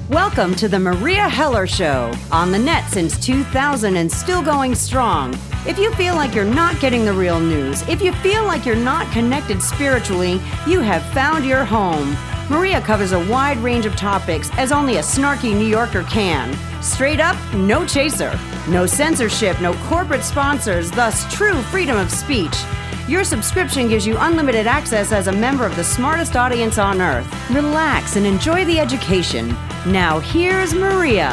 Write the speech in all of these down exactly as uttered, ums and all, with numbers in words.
Welcome to the Maria Heller Show, on the net since two thousand and still going strong. If you feel like you're not getting the real news, if you feel like you're not connected spiritually, you have found your home. Maria covers a wide range of topics as only a snarky New Yorker can. Straight up, no chaser. No censorship, no corporate sponsors, thus true freedom of speech. Your subscription gives you unlimited access as a member of the smartest audience on earth. Relax and enjoy the education. Now here's Maria.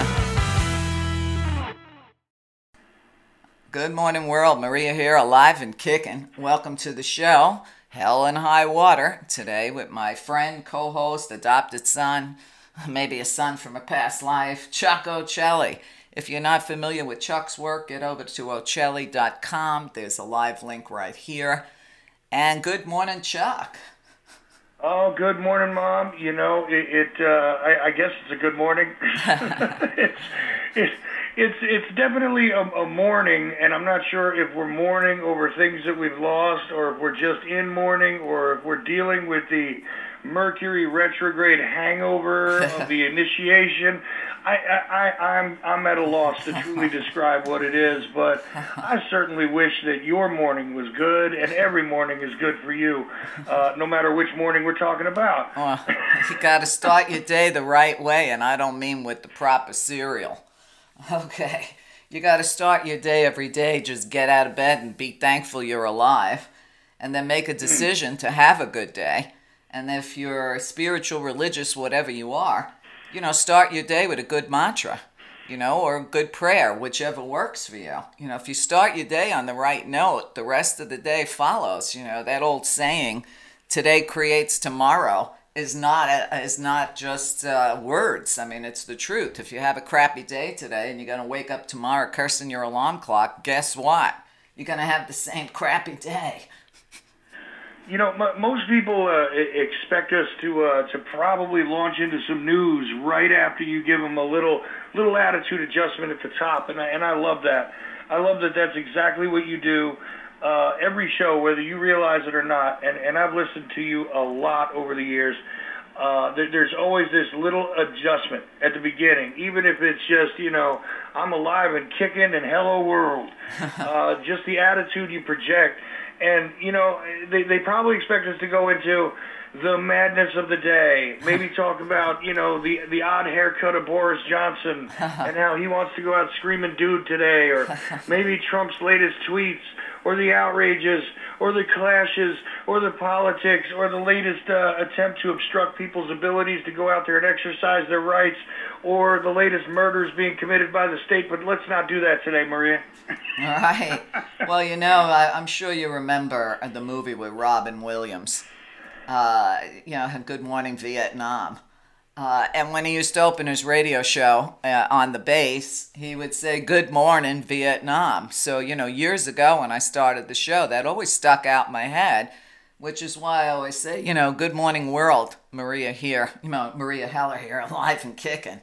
Good morning, world. Maria here, alive and kicking. Welcome to the show, Hell and High Water, today with my friend, co-host, adopted son, maybe a son from a past life, Chuck Ochelli. If you're not familiar with Chuck's work, get over to ochelli dot com. There's a live link right here. And good morning, Chuck. Oh, good morning, Mom. You know, it. it uh, I, I guess it's a good morning. it's, it's it's it's definitely a, a morning, and I'm not sure if we're mourning over things that we've lost, or if we're just in mourning, or if we're dealing with the Mercury retrograde hangover of the initiation. I, I, I, I'm I'm at a loss to truly describe what it is, but I certainly wish that your morning was good, and every morning is good for you, uh, no matter which morning we're talking about. Well, you got to start your day the right way, and I don't mean with the proper cereal. Okay, you got to start your day every day, just get out of bed and be thankful you're alive, and then make a decision to have a good day. And if you're spiritual, religious, whatever you are, you know, start your day with a good mantra, you know, or a good prayer, whichever works for you. You know, if you start your day on the right note, the rest of the day follows. You know, that old saying, today creates tomorrow, is not a, is not just uh, words. I mean, it's the truth. If you have a crappy day today and you're going to wake up tomorrow cursing your alarm clock, guess what? You're going to have the same crappy day. You know, m- most people uh, expect us to uh, to probably launch into some news right after you give them a little little attitude adjustment at the top, and I, and I love that. I love that that's exactly what you do uh, every show, whether you realize it or not. And, and I've listened to you a lot over the years. Uh, there, there's always this little adjustment at the beginning, even if it's just, you know, I'm alive and kicking and hello world. uh, just the attitude you project. And, you know, they, they probably expect us to go into the madness of the day, maybe talk about, you know, the, the odd haircut of Boris Johnson and how he wants to go out screaming dude today, or maybe Trump's latest tweets, or the outrages, or the clashes, or the politics, or the latest uh, attempt to obstruct people's abilities to go out there and exercise their rights, or the latest murders being committed by the state. But let's not do that today, Maria. All right. Well, you know, I, I'm sure you remember the movie with Robin Williams, uh, you know, Good Morning Vietnam. Uh, and when he used to open his radio show uh, on the base, he would say, Good Morning Vietnam. So, you know, years ago when I started the show, that always stuck out in my head, which is why I always say, you know, good morning world, Maria here, you know, Maria Heller here, alive and kicking.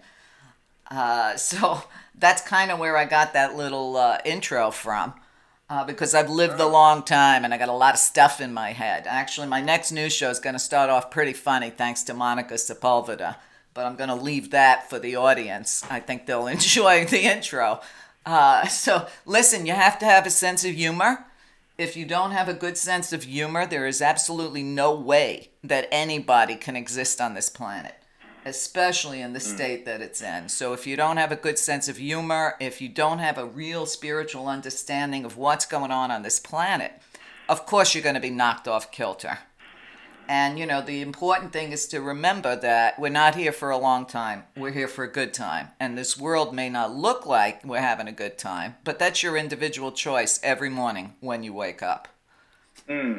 Uh, so that's kind of where I got that little uh, intro from, uh, because I've lived a long time and I got a lot of stuff in my head. Actually, my next news show is going to start off pretty funny thanks to Monica Sepulveda, but I'm going to leave that for the audience. I think they'll enjoy the intro. Uh, so listen, you have to have a sense of humor. If you don't have a good sense of humor, there is absolutely no way that anybody can exist on this planet, especially in the state that it's in. So if you don't have a good sense of humor, if you don't have a real spiritual understanding of what's going on on this planet, of course you're going to be knocked off kilter. And, you know, the important thing is to remember that we're not here for a long time. We're here for a good time. And this world may not look like we're having a good time, but that's your individual choice every morning when you wake up. Mm.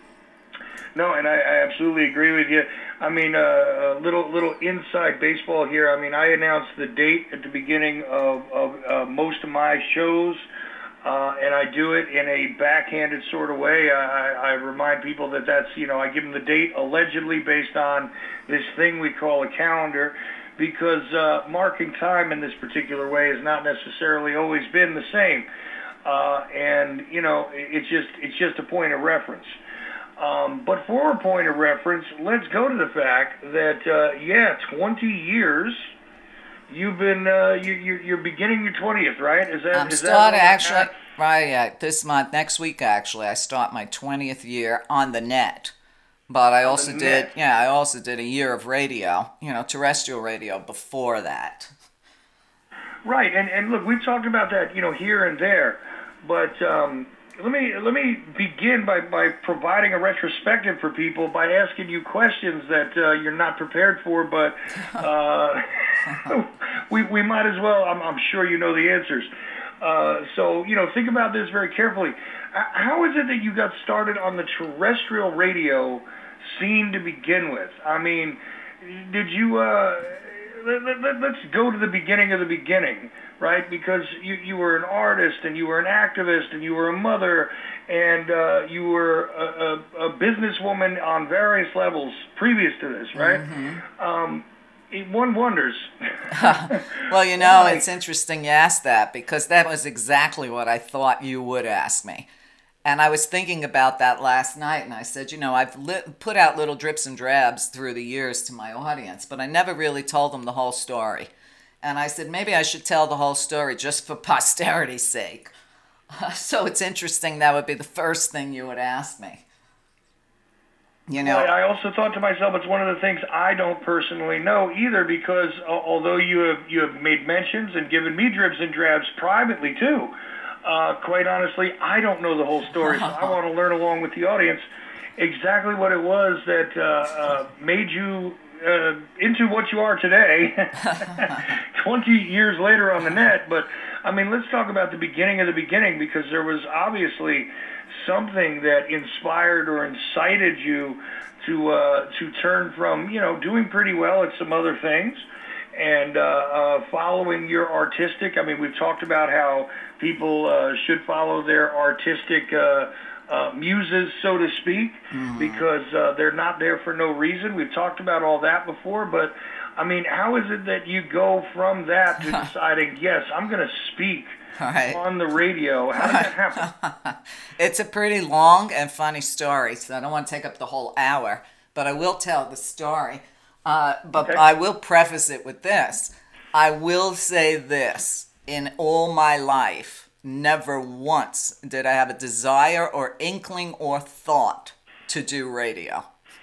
No, and I, I absolutely agree with you. I mean, uh, a little little inside baseball here. I mean, I announced the date at the beginning of, of uh, most of my shows, uh, and I do it in a backhanded sort of way. I, I remind people that that's, you know, I give them the date allegedly based on this thing we call a calendar, because uh, marking time in this particular way has not necessarily always been the same. Uh, and, you know, it's just it's just a point of reference. Um, but for a point of reference, let's go to the fact that, uh, yeah, twenty years you've been uh, you, you you're beginning your twentieth, right? Is that I'm is starting that actually right yeah, this month, next week actually. I start my twentieth year on the net. But I also the did net? yeah, I also did a year of radio, you know, terrestrial radio before that. Right, and and look, we've talked about that, you know, here and there, but um, let me let me begin by, by providing a retrospective for people by asking you questions that uh, you're not prepared for, but uh, we we might as well. I'm I'm sure you know the answers. Uh, so you know, think about this very carefully. H- How is it that you got started on the terrestrial radio scene to begin with? I mean, did you? Uh, let, let, let- let's go to the beginning of the beginning, right? Because you, you were an artist, and you were an activist, and you were a mother, and uh, you were a, a, a businesswoman on various levels previous to this, right? Um, it- one wonders. Well, you know, Why? it's interesting you asked that because that was exactly what I thought you would ask me. And I was thinking about that last night, and I said, you know, I've lit, put out little drips and drabs through the years to my audience, but I never really told them the whole story. And I said, maybe I should tell the whole story just for posterity's sake. So it's interesting that would be the first thing you would ask me. You know, Well, I also thought to myself, it's one of the things I don't personally know either, because uh, although you have you have made mentions and given me dribs and drabs privately too, uh, quite honestly, I don't know the whole story. So I want to learn along with the audience exactly what it was that uh, uh, made you uh, into what you are today, twenty years later on the net. But I mean, let's talk about the beginning of the beginning, because there was obviously something that inspired or incited you to uh, to turn from, you know, doing pretty well at some other things and uh, uh, following your artistic. I mean, we've talked about how people uh, should follow their artistic uh, uh, muses, so to speak, because uh, they're not there for no reason. We've talked about all that before, but I mean, how is it that you go from that to deciding, yes, I'm going to speak all right. on the radio? How did that happen? It's a pretty long and funny story, so I don't want to take up the whole hour, but I will tell the story. Uh, but Okay. I will preface it with this. I will say this. In all my life, never once did I have a desire or inkling or thought to do radio.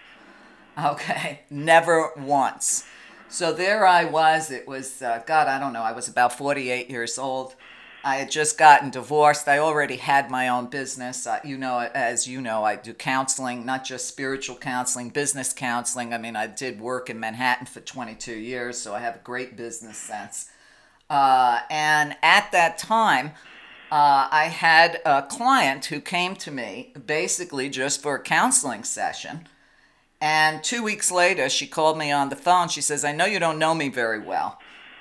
Okay, never once. So there I was. It was, uh, God, I don't know, I was about forty-eight years old. I had just gotten divorced. I already had my own business. Uh, you know, as you know, I do counseling, not just spiritual counseling, business counseling. I mean, I did work in Manhattan for twenty-two years, so I have a great business sense. Uh, and at that time, uh, I had a client who came to me basically just for a counseling session. And two weeks later, she called me on the phone. She says, I know you don't know me very well,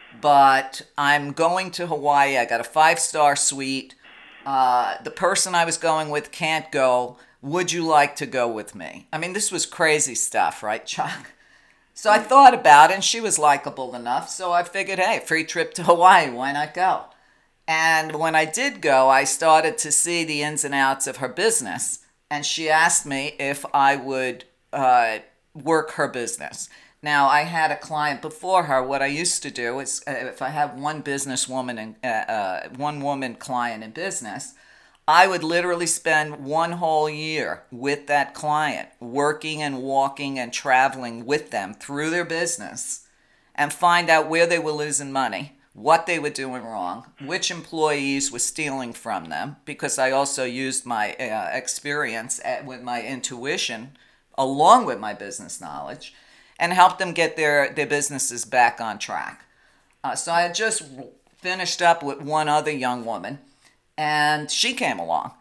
but I'm going to Hawaii. I got a five-star suite. Uh, the person I was going with can't go. Would you like to go with me? I mean, this was crazy stuff, right, Chuck? So I thought about it, and she was likable enough. So I figured, hey, free trip to Hawaii. Why not go? And when I did go, I started to see the ins and outs of her business. And she asked me if I would uh, work her business. Now, I had a client before her. What I used to do is, uh, if I have one businesswoman and uh, uh, one woman client in business, I would literally spend one whole year with that client, working and walking and traveling with them through their business, and find out where they were losing money, what they were doing wrong, which employees were stealing from them, because I also used my uh, experience at, with my intuition along with my business knowledge, and help them get their, their businesses back on track. Uh, so I had just finished up with one other young woman, and she came along.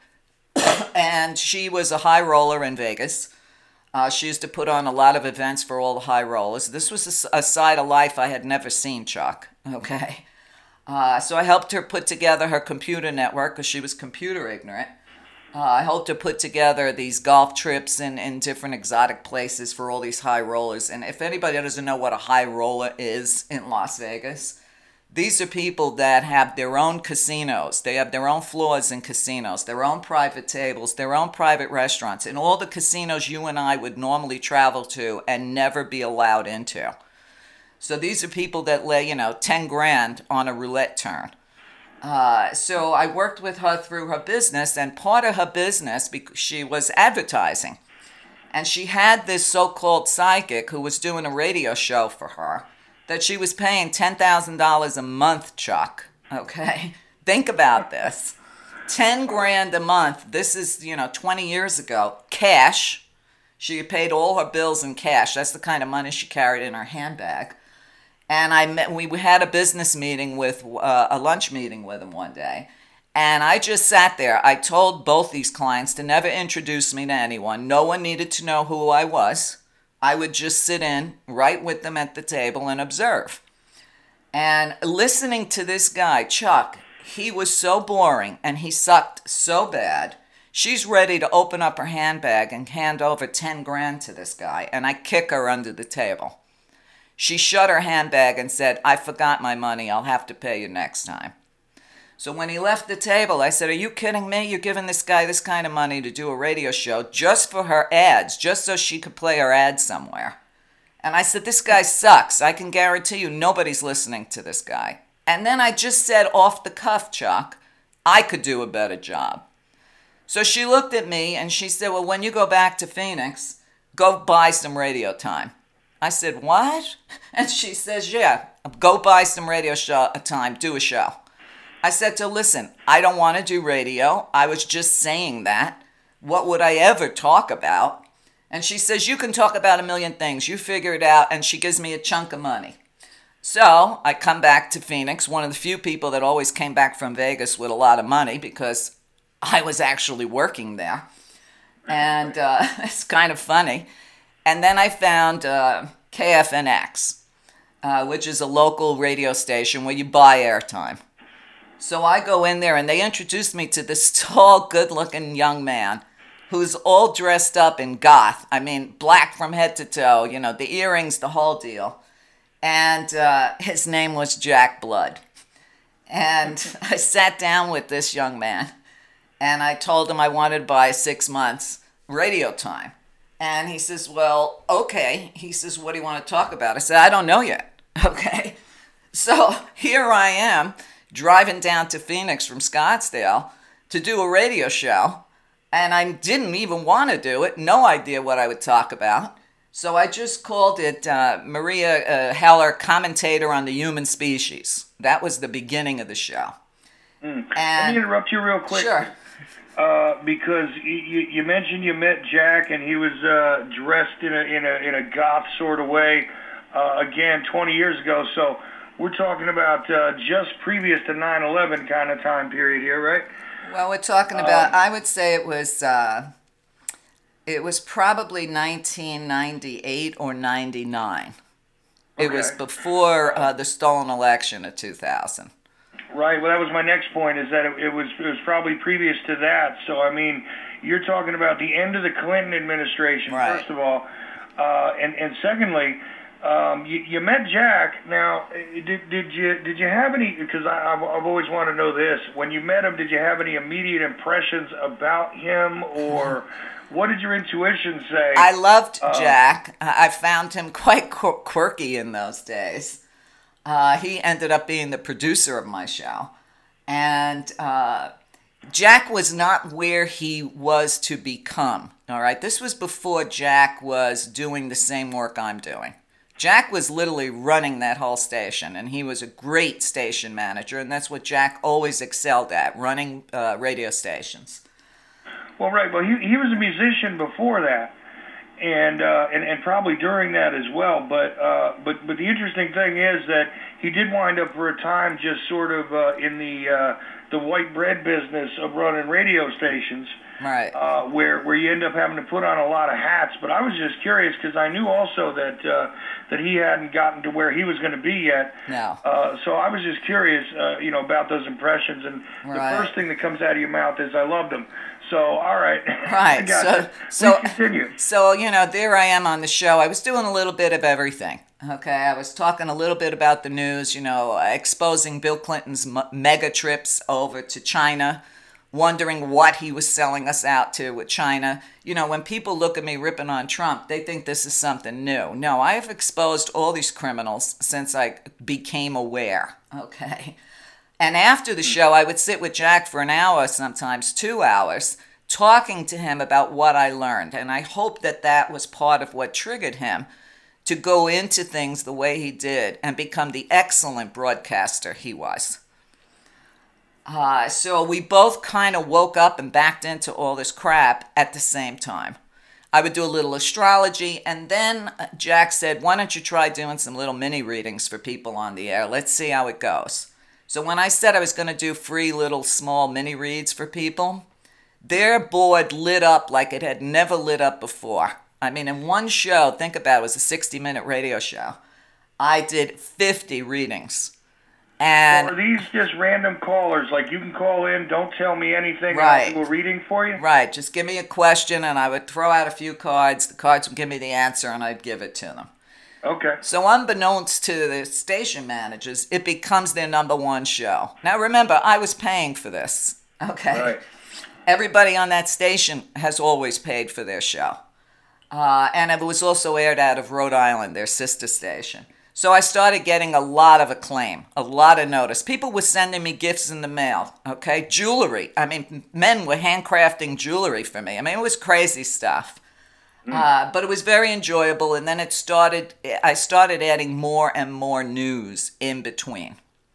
And she was a high roller in Vegas. Uh, she used to put on a lot of events for all the high rollers. This was a, a side of life I had never seen, Chuck. Okay. Uh, so I helped her put together her computer network because she was computer ignorant. Uh, I helped her put together these golf trips in, in different exotic places for all these high rollers. And if anybody doesn't know what a high roller is in Las Vegas, these are people that have their own casinos. They have their own floors in casinos, their own private tables, their own private restaurants, and all the casinos you and I would normally travel to and never be allowed into. So these are people that lay, you know, ten grand on a roulette turn. Uh, so I worked with her through her business, and part of her business, because she was advertising. And she had this so-called psychic who was doing a radio show for her that she was paying ten thousand dollars a month, Chuck. Okay? Think about this. ten grand a month. This is, you know, twenty years ago. Cash. She had paid all her bills in cash. That's the kind of money she carried in her handbag. And I met, we had a business meeting with, uh, a lunch meeting with him one day. And I just sat there. I told both these clients to never introduce me to anyone. No one needed to know who I was. I would just sit in right with them at the table and observe. And listening to this guy, Chuck, he was so boring and he sucked so bad. She's ready to open up her handbag and hand over ten grand to this guy. And I kick her under the table. She shut her handbag and said, I forgot my money. I'll have to pay you next time. So when he left the table, I said, are you kidding me? You're giving this guy this kind of money to do a radio show just for her ads, just so she could play her ads somewhere. And I said, this guy sucks. I can guarantee you nobody's listening to this guy. And then I just said off the cuff, Chuck, I could do a better job. So she looked at me and she said, well, when you go back to Phoenix, go buy some radio time. I said, what? And she says, yeah, go buy some radio show time, do a show. I said to her, listen, I don't want to do radio. I was just saying that. What would I ever talk about? And she says, you can talk about a million things. You figure it out. And she gives me a chunk of money. So I come back to Phoenix, one of the few people that always came back from Vegas with a lot of money because I was actually working there. And uh, it's kind of funny. And then I found uh, K F N X, uh, which is a local radio station where you buy airtime. So I go in there and they introduced me to this tall, good-looking young man who's all dressed up in goth. I mean, black from head to toe, you know, the earrings, the whole deal. And uh, his name was Jack Blood. And I sat down with this young man and I told him I wanted to buy six months radio time. And he says, well, okay. He says, what do you want to talk about? I said, I don't know yet. Okay. So here I am driving down to Phoenix from Scottsdale to do a radio show. And I didn't even want to do it. No idea what I would talk about. So I just called it uh, Maria uh, Heller, Commentator on the Human Species. That was the beginning of the show. Mm. Let me interrupt you real quick. Sure. Uh, because you, you mentioned you met Jack and he was uh, dressed in a in a in a goth sort of way. Uh, again, twenty years ago. So we're talking about uh, just previous to nine eleven kind of time period here, right? Well, we're talking about. Um, I would say it was. Uh, it was probably nineteen ninety-eight or ninety-nine. Okay. It was before uh, the stolen election of two thousand. Right. Well, that was my next point. Is that it, it was it was probably previous to that. So I mean, you're talking about the end of the Clinton administration, right. First of all, uh, and and secondly, um, you, you met Jack. Now, did did you did you have any? Because I've I've always wanted to know this. When you met him, did you have any immediate impressions about him, or what did your intuition say? I loved uh, Jack. I found him quite quirky in those days. Uh, he ended up being the producer of my show. And uh, Jack was not where he was to become, all right? This was before Jack was doing the same work I'm doing. Jack was literally running that whole station, and he was a great station manager, and that's what Jack always excelled at, running uh, radio stations. Well, right. Well, he he was a musician before that. And, uh, and and probably during that as well, but uh, but but the interesting thing is that he did wind up for a time just sort of uh, in the uh, the white bread business of running radio stations, right? Uh, where where you end up having to put on a lot of hats. But I was just curious because I knew also that uh, that he hadn't gotten to where he was going to be yet. No. Uh, so I was just curious, uh, you know, about those impressions. And right. The first thing that comes out of your mouth is I loved him. So, all right. Right. so, so, so, continue. So, you know, there I am on the show. I was doing a little bit of everything. Okay. I was talking a little bit about the news, you know, exposing Bill Clinton's m- mega trips over to China wondering what he was selling us out to with China. You know, when people look at me ripping on Trump, they think this is something new. No, I have exposed all these criminals since I became aware, okay? And after the show, I would sit with Jack for an hour, sometimes two hours, talking to him about what I learned. And I hope that that was part of what triggered him to go into things the way he did and become the excellent broadcaster he was. Uh, so we both kind of woke up and backed into all this crap at the same time. I would do a little astrology, and then Jack said, why don't you try doing some little mini readings for people on the air? Let's see how it goes. So when I said I was going to do free little small mini reads for people, their board lit up like it had never lit up before. I mean, in one show, think about it, it was a sixty-minute radio show. I did fifty readings. And so are these just random callers? Like, you can call in, don't tell me anything, right. and I'll do a reading for you? Right. Just give me a question, and I would throw out a few cards. The cards would give me the answer, and I'd give it to them. Okay. So unbeknownst to the station managers, it becomes their number one show. Now, remember, I was paying for this. Okay. Right. Everybody on that station has always paid for their show. Uh, and it was also aired out of Rhode Island, their sister station. So I started getting a lot of acclaim, a lot of notice. People were sending me gifts in the mail, okay? Jewelry. I mean, men were handcrafting jewelry for me. I mean, it was crazy stuff. Mm. Uh, but it was very enjoyable. And then it started, I started adding more and more news in between.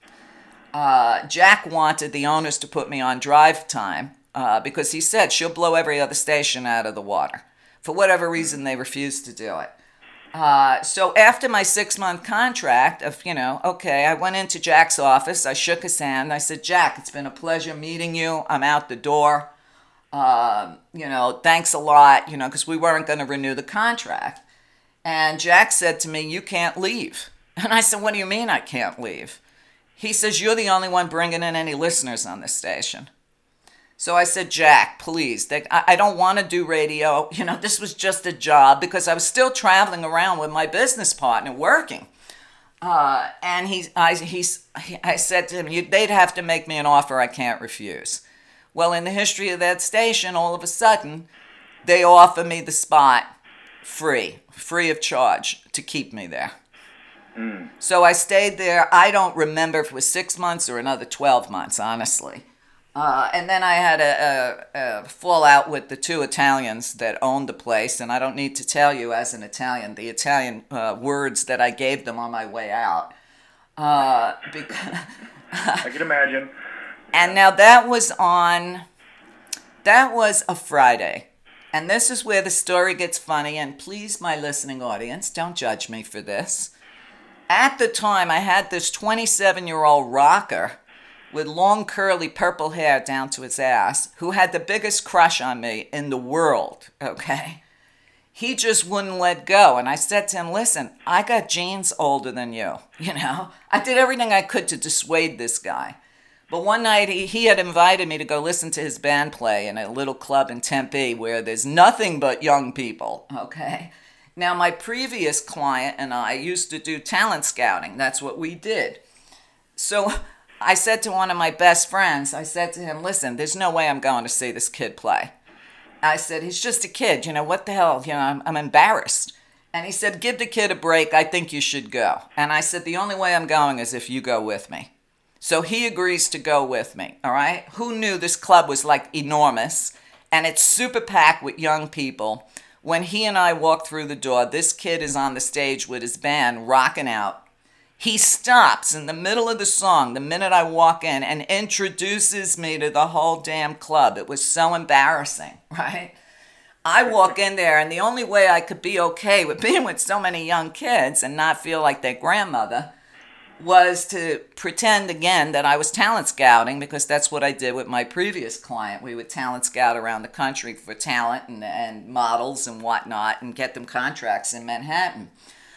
Uh, Jack wanted the owners to put me on drive time uh, because he said she'll blow every other station out of the water. For whatever reason, they refused to do it. Uh, so after my six-month contract of, you know, okay, I went into Jack's office. I shook his hand. I said, Jack, it's been a pleasure meeting you. I'm out the door. Uh, you know, thanks a lot, you know, because we weren't going to renew the contract. And Jack said to me, you can't leave. And I said, what do you mean I can't leave? He says, you're the only one bringing in any listeners on this station. So I said, Jack, please, they, I, I don't want to do radio. You know, this was just a job because I was still traveling around with my business partner working. Uh, and he, I, he's, I said to him, you, they'd have to make me an offer I can't refuse. Well, in the history of that station, all of a sudden, they offer me the spot free, free of charge to keep me there. Mm. So I stayed there. I don't remember if it was six months or another twelve months, honestly. Uh, and then I had a, a, a fallout with the two Italians that owned the place, and I don't need to tell you as an Italian the Italian uh, words that I gave them on my way out. Uh, because I can imagine. And now that was on, that was a Friday. And this is where the story gets funny, and please, my listening audience, don't judge me for this. At the time, I had this twenty-seven-year-old rocker with long curly purple hair down to his ass, who had the biggest crush on me in the world, okay? He just wouldn't let go. And I said to him, listen, I got genes older than you, you know? I did everything I could to dissuade this guy. But one night he, he had invited me to go listen to his band play in a little club in Tempe where there's nothing but young people, okay? Now, my previous client and I used to do talent scouting. That's what we did. So I said to one of my best friends, I said to him, listen, there's no way I'm going to see this kid play. I said, he's just a kid. You know, what the hell? You know, I'm, I'm embarrassed. And he said, give the kid a break. I think you should go. And I said, the only way I'm going is if you go with me. So he agrees to go with me, all right? Who knew this club was like enormous and it's super packed with young people. When he and I walk through the door, this kid is on the stage with his band rocking out. He stops in the middle of the song the minute I walk in and introduces me to the whole damn club. It was so embarrassing, right? I walk in there, and the only way I could be okay with being with so many young kids and not feel like their grandmother was to pretend again that I was talent scouting, because that's what I did with my previous client. We would talent scout around the country for talent and, and models and whatnot and get them contracts in Manhattan.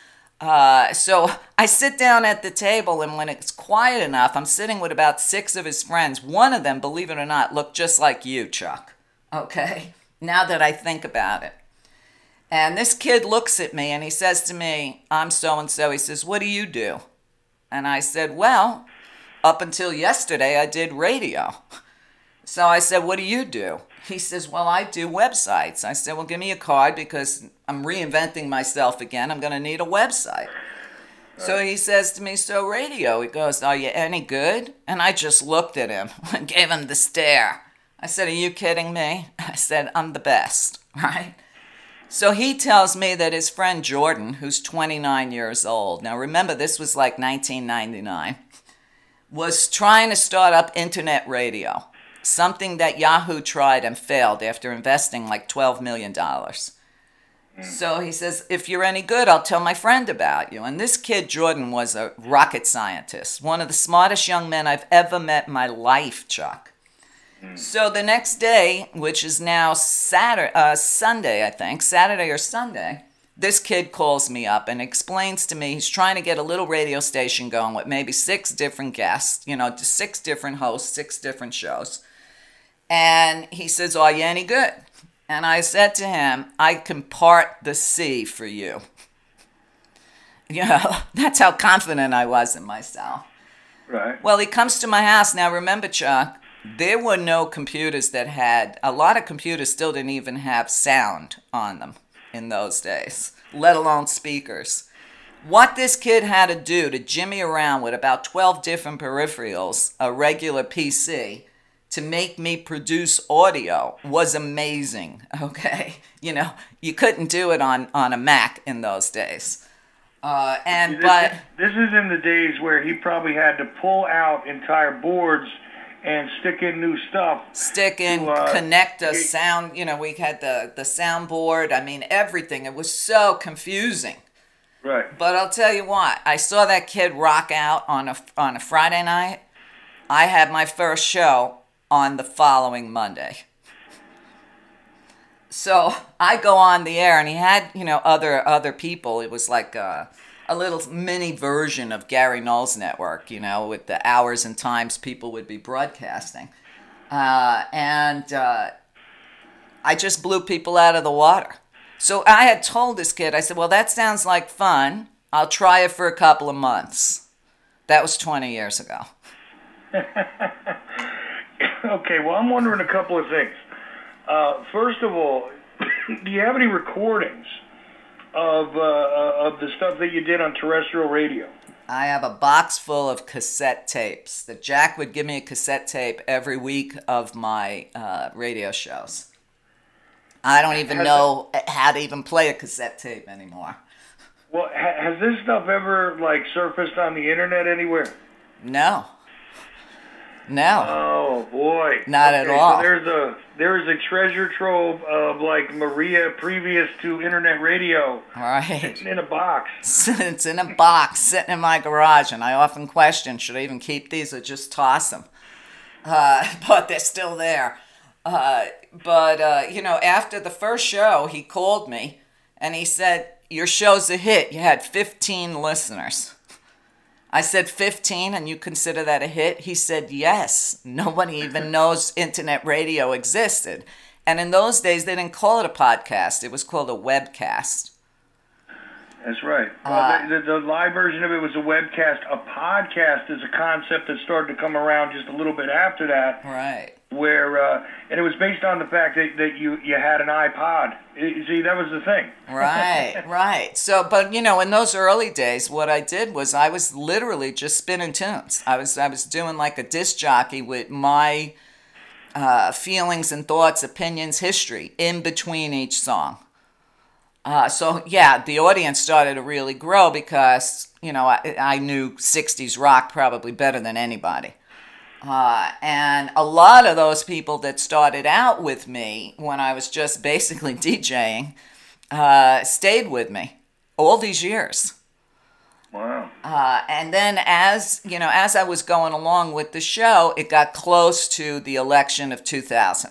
Uh, so I sit down at the table, and when it's quiet enough, I'm sitting with about six of his friends. One of them, believe it or not, looked just like you, Chuck. Okay? Now that I think about it. And this kid looks at me and he says to me, I'm so-and-so. He says, what do you do? And I said, well, up until yesterday, I did radio. So I said, what do you do? He says, well, I do websites. I said, well, give me a card because I'm reinventing myself again. I'm going to need a website. So he says to me, so radio. He goes, are you any good? And I just looked at him and gave him the stare. I said, are you kidding me? I said, I'm the best, right? So he tells me that his friend Jordan, who's twenty-nine years old, now remember this was like nineteen ninety-nine, was trying to start up internet radio, something that Yahoo tried and failed after investing like twelve million dollars. So he says, if you're any good, I'll tell my friend about you. And this kid, Jordan, was a rocket scientist, one of the smartest young men I've ever met in my life, Chuck. So the next day, which is now Saturday, uh, Sunday, I think, Saturday or Sunday, this kid calls me up and explains to me he's trying to get a little radio station going with maybe six different guests, you know, six different hosts, six different shows. And he says, are you any good? And I said to him, I can part the sea for you. You know, that's how confident I was in myself. Right. Well, he comes to my house. Now, remember, Chuck, there were no computers that had, a lot of computers still didn't even have sound on them in those days, let alone speakers. What this kid had to do to jimmy around with about twelve different peripherals, a regular P C, to make me produce audio was amazing, okay? You know, you couldn't do it on, on a Mac in those days. Uh, and this, but this is in the days where he probably had to pull out entire boards and stick in new stuff. Stick in, to, uh, connect a it, sound, you know, we had the, the soundboard, I mean, everything. It was so confusing. Right. But I'll tell you what, I saw that kid rock out on a, on a Friday night. I had my first show on the following Monday. So I go on the air, and he had, you know, other other people. It was like a, a little mini version of Gary Knowles Network, you know, with the hours and times people would be broadcasting. Uh, and uh, I just blew people out of the water. So I had told this kid, I said, well, that sounds like fun. I'll try it for a couple of months. That was twenty years ago. Okay, well, I'm wondering a couple of things. Uh, first of all, do you have any recordings of uh, of the stuff that you did on terrestrial radio? I have a box full of cassette tapes. That Jack would give me a cassette tape every week of my uh, radio shows. I don't even has know it, how to even play a cassette tape anymore. Well, ha- has this stuff ever like surfaced on the internet anywhere? No. No. Oh boy. Not okay, at all. So there's a there's a treasure trove of like Maria previous to internet radio. Right. In a box. It's in a box sitting in my garage, and I often question, should I even keep these or just toss them? Uh, but they're still there. Uh, but, uh, you know, after the first show, he called me, and he said, your show's a hit. You had fifteen listeners. I said, fifteen, and you consider that a hit? He said, yes. Nobody even knows internet radio existed. And in those days, they didn't call it a podcast. It was called a webcast. That's right. Uh, well, the, the, the live version of it was a webcast. A podcast is a concept that started to come around just a little bit after that. Right. Where, uh, and it was based on the fact that, that you, you had an iPod. You see, that was the thing. Right, right. So, but you know, in those early days, what I did was I was literally just spinning tunes. I was, I was doing like a disc jockey with my uh, feelings and thoughts, opinions, history in between each song. Uh, so yeah, the audience started to really grow because, you know, I, I knew sixties rock probably better than anybody. Uh, and a lot of those people that started out with me when I was just basically DJing uh, stayed with me all these years. Wow. Uh, and then as, you know, as I was going along with the show, it got close to the election of two thousand.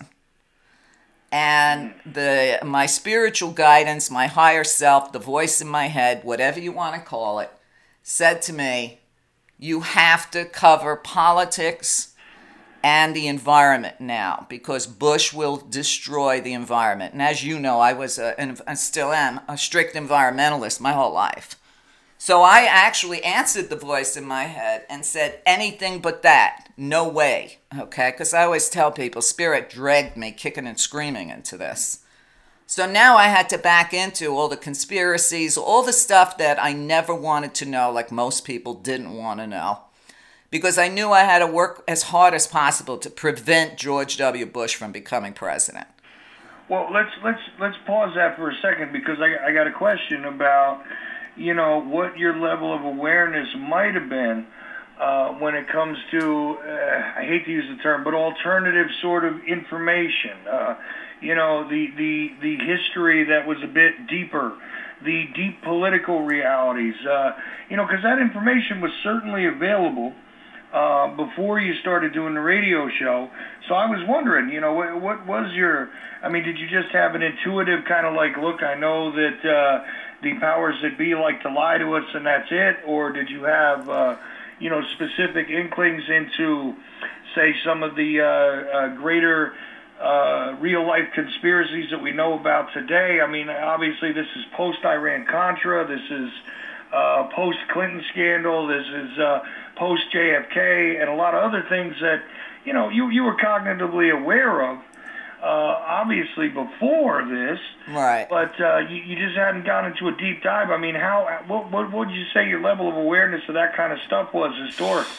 And the my spiritual guidance, my higher self, the voice in my head, whatever you want to call it, said to me, you have to cover politics and the environment now because Bush will destroy the environment. And as you know, I was, a, and I still am, a strict environmentalist my whole life. So I actually answered the voice in my head and said, anything but that. No way. Okay? Because I always tell people, Spirit dragged me kicking and screaming into this. So now I had to back into all the conspiracies, all the stuff that I never wanted to know, like most people didn't want to know. Because I knew I had to work as hard as possible to prevent George W. Bush from becoming president. Well, let's let's let's pause that for a second, because I, I got a question about, you know, what your level of awareness might have been uh, when it comes to, uh, I hate to use the term, but alternative sort of information. Uh, you know, the, the, the history that was a bit deeper, the deep political realities, uh, you know, because that information was certainly available uh, before you started doing the radio show. So I was wondering, you know, what, what was your, I mean, did you just have an intuitive kind of like, look, I know that uh, the powers that be like to lie to us and that's it? Or did you have, uh, you know, specific inklings into, say, some of the uh, uh, greater uh, real-life conspiracies that we know about today? I mean, obviously this is post-Iran-Contra, this is uh, post-Clinton scandal, this is uh, post-J F K, and a lot of other things that, you know, you, you were cognitively aware of, uh, obviously before this, right? But uh, you, you just hadn't gone into a deep dive. I mean, how? What, what would you say your level of awareness of that kind of stuff was historically?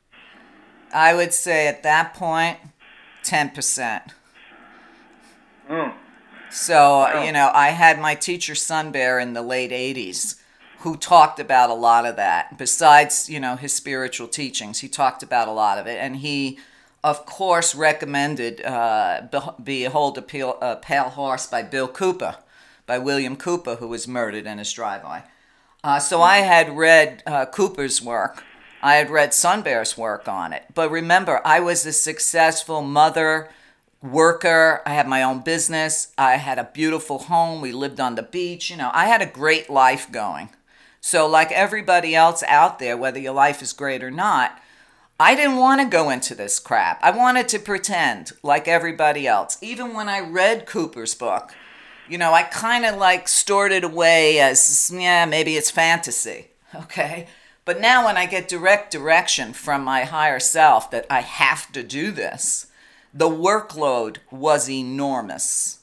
I would say at that point, ten percent. Mm. So, you know, I had my teacher Sun Bear in the late eighties who talked about a lot of that. Besides, you know, his spiritual teachings, he talked about a lot of it. And he, of course, recommended uh, Behold a Pale, a Pale Horse by Bill Cooper, by William Cooper, who was murdered in his driveway. Uh, so I had read uh, Cooper's work. I had read Sun Bear's work on it. But remember, I was a successful mother, worker. I had my own business. I had a beautiful home. We lived on the beach. You know, I had a great life going. So like everybody else out there, whether your life is great or not, I didn't want to go into this crap. I wanted to pretend like everybody else. Even when I read Cooper's book, you know, I kind of like stored it away as, yeah, maybe it's fantasy, okay? But now when I get direct direction from my higher self that I have to do this, the workload was enormous.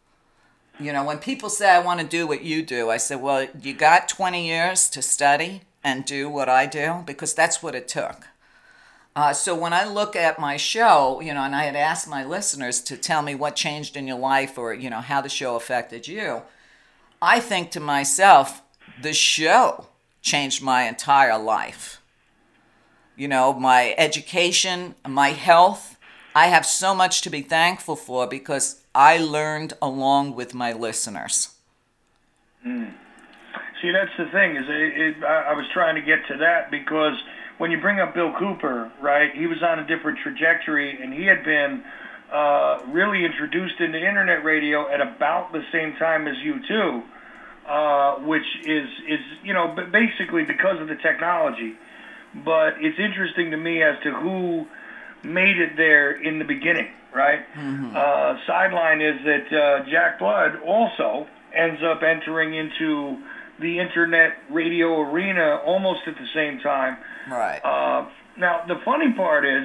You know, when people say, I want to do what you do, I say, well, you got twenty years to study and do what I do? Because that's what it took. Uh, so when I look at my show, you know, and I had asked my listeners to tell me what changed in your life or, you know, how the show affected you, I think to myself, the show changed my entire life. You know, my education, my health. I have so much to be thankful for because I learned along with my listeners. Mm. See, that's the thing. Is it, it, I, I was trying to get to that because when you bring up Bill Cooper, right, he was on a different trajectory, and he had been uh, really introduced into internet radio at about the same time as you too, uh, which is, is, you know, basically because of the technology. But it's interesting to me as to who made it there in the beginning, right? Mm-hmm. Uh, sideline is that uh, Jack Blood also ends up entering into the internet radio arena almost at the same time. Right. Uh, now, the funny part is,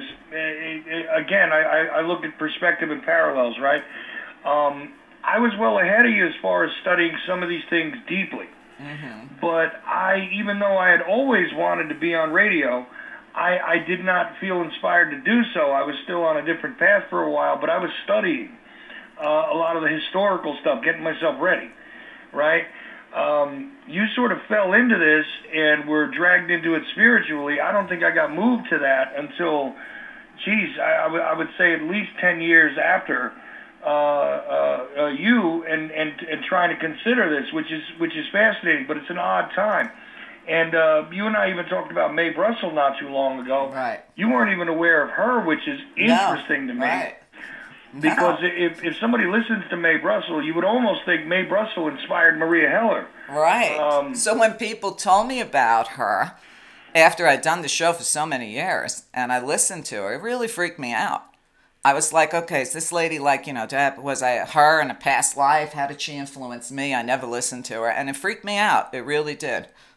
again, I, I look at perspective and parallels, right? Um, I was well ahead of you as far as studying some of these things deeply. Mm-hmm. But I, even though I had always wanted to be on radio, I, I did not feel inspired to do so. I was still on a different path for a while, but I was studying uh, a lot of the historical stuff, getting myself ready, right? Um, you sort of fell into this and were dragged into it spiritually. I don't think I got moved to that until, geez, I, I, w- I would say at least ten years after uh, uh, uh, you and, and, and trying to consider this, which is which is fascinating, but it's an odd time. And uh, you and I even talked about Mae Brussell not too long ago. Right. You weren't even aware of her, which is interesting no, to me. Right. Because no. if, if somebody listens to Mae Brussell, you would almost think Mae Brussell inspired Maria Heller. Right. Um, so when people told me about her, after I'd done the show for so many years, and I listened to her, it really freaked me out. I was like, okay, is this lady like, you know, was I her in a past life? How did she influence me? I never listened to her, and it freaked me out. It really did.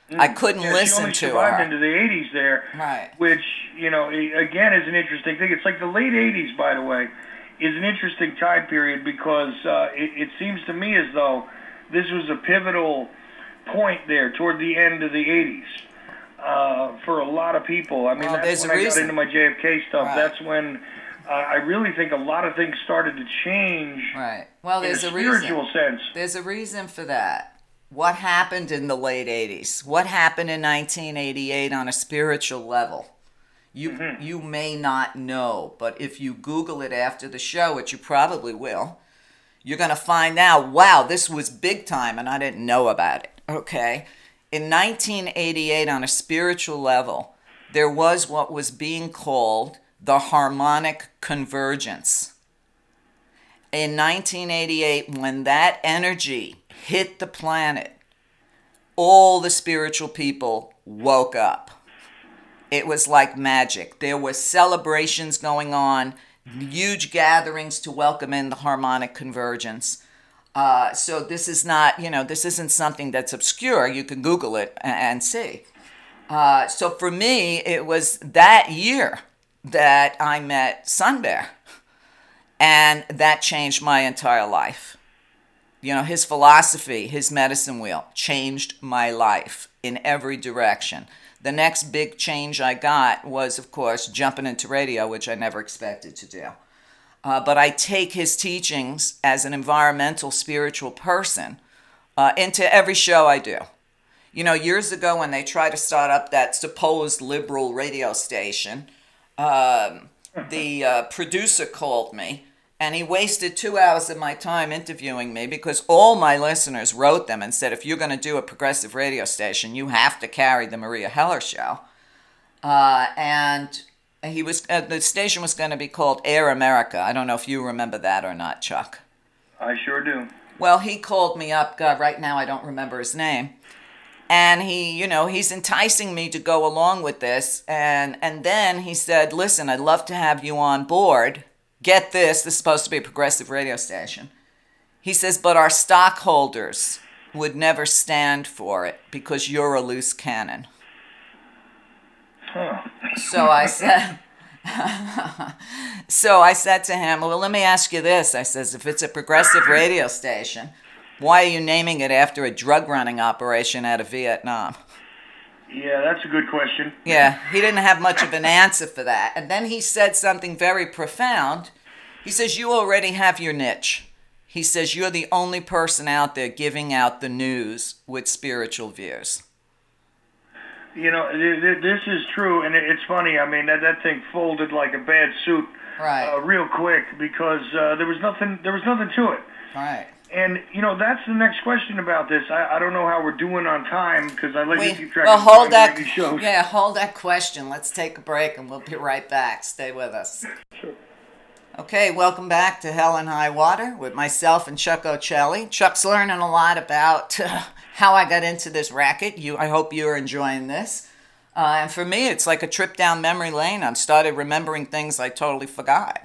I couldn't yeah, listen she only to survived her. into the eighties there, Right. which, you know, again is an interesting thing. It's like the late eighties, by the way, is an interesting time period because uh, it, it seems to me as though this was a pivotal point there toward the end of the eighties uh, for a lot of people. I mean, Well, that's there's when a I got reason. into my J F K stuff. Right. That's when uh, I really think a lot of things started to change Right. Well, in a there's a spiritual reason. sense. There's a reason for that. What happened in the late eighties? What happened in nineteen eighty-eight on a spiritual level? You Mm-hmm. you may not know, but if you Google it after the show, which you probably will, you're going to find out, wow, this was big time and I didn't know about it. Okay? In nineteen eighty-eight on a spiritual level, there was what was being called the harmonic convergence. In nineteen eighty-eight, when that energy hit the planet, all the spiritual people woke up. It was like magic. There were celebrations going on, huge gatherings to welcome in the harmonic convergence. Uh, so this is not, you know, this isn't something that's obscure. You can Google it and see. Uh, so for me, it was that year that I met Sun Bear. And that changed my entire life. You know, his philosophy, his medicine wheel, changed my life in every direction. The next big change I got was, of course, jumping into radio, which I never expected to do. Uh, but I take his teachings as an environmental, spiritual person uh, into every show I do. You know, years ago when they tried to start up that supposed liberal radio station, um, the uh, producer called me. And he wasted two hours of my time interviewing me because all my listeners wrote them and said, if you're going to do a progressive radio station, you have to carry the Maria Heller Show. Uh, and he was uh, the station was going to be called Air America. I don't know if you remember that or not, Chuck. I sure do. Well, he called me up. God, right now I don't remember his name. And he, you know, he's enticing me to go along with this. And, and then he said, listen, I'd love to have you on board. Get this, this is supposed to be a progressive radio station. He says, but our stockholders would never stand for it because you're a loose cannon. Huh. So I said, so I said to him, well, let me ask you this. I says, if it's a progressive radio station, why are you naming it after a drug running operation out of Vietnam? Yeah, that's a good question. Yeah, he didn't have much of an answer for that. And then he said something very profound. He says, you already have your niche. He says, you're the only person out there giving out the news with spiritual views. You know, th- th- this is true, and it- it's funny. I mean, that, that thing folded like a bad suit, Right. uh, real quick because uh, there was nothing. There was nothing to it. Right. And you know, that's the next question about this. I, I don't know how we're doing on time because I let you We, keep track well, of hold time that. during these shows. Yeah, hold that question. Let's take a break, and we'll be right back. Stay with us. Sure. Okay, welcome back to Hell and High Water with myself and Chuck O'Celli. Chuck's learning a lot about uh, how I got into this racket. You, I hope you're enjoying this. Uh, and for me, it's like a trip down memory lane. I've started remembering things I totally forgot.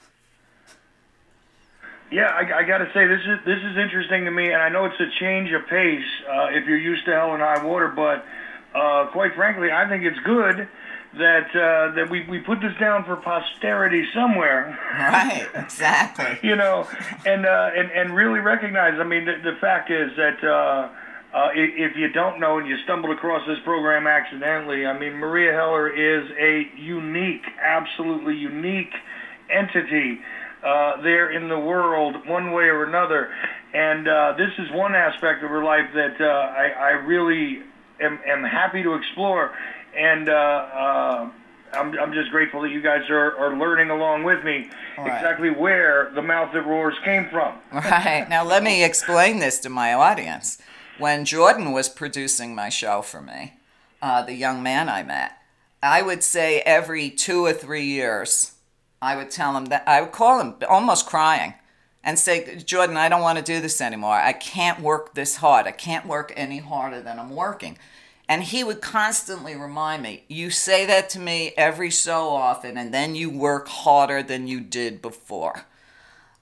Yeah, I, I got to say this is this is interesting to me, and I know it's a change of pace uh, if you're used to Hell and High Water, but uh, quite frankly, I think it's good that uh, that we, we put this down for posterity somewhere. Right, exactly. You know, and uh, and and really recognize. I mean, the, the fact is that uh, uh, if, if you don't know and you stumbled across this program accidentally, I mean, Maria Heller is a unique, absolutely unique entity. Uh, there in the world, one way or another, and uh, this is one aspect of her life that uh, I, I really am, am happy to explore, and uh, uh, I'm, I'm just grateful that you guys are, are learning along with me Right. exactly where the mouth that roars came from. Right. Now, let me explain this to my audience. When Jordan was producing my show for me, uh, the young man I met, I would say every two or three years, I would tell him that I would call him almost crying and say, Jordan, I don't want to do this anymore. I can't work this hard. I can't work any harder than I'm working. And he would constantly remind me, you say that to me every so often, and then you work harder than you did before.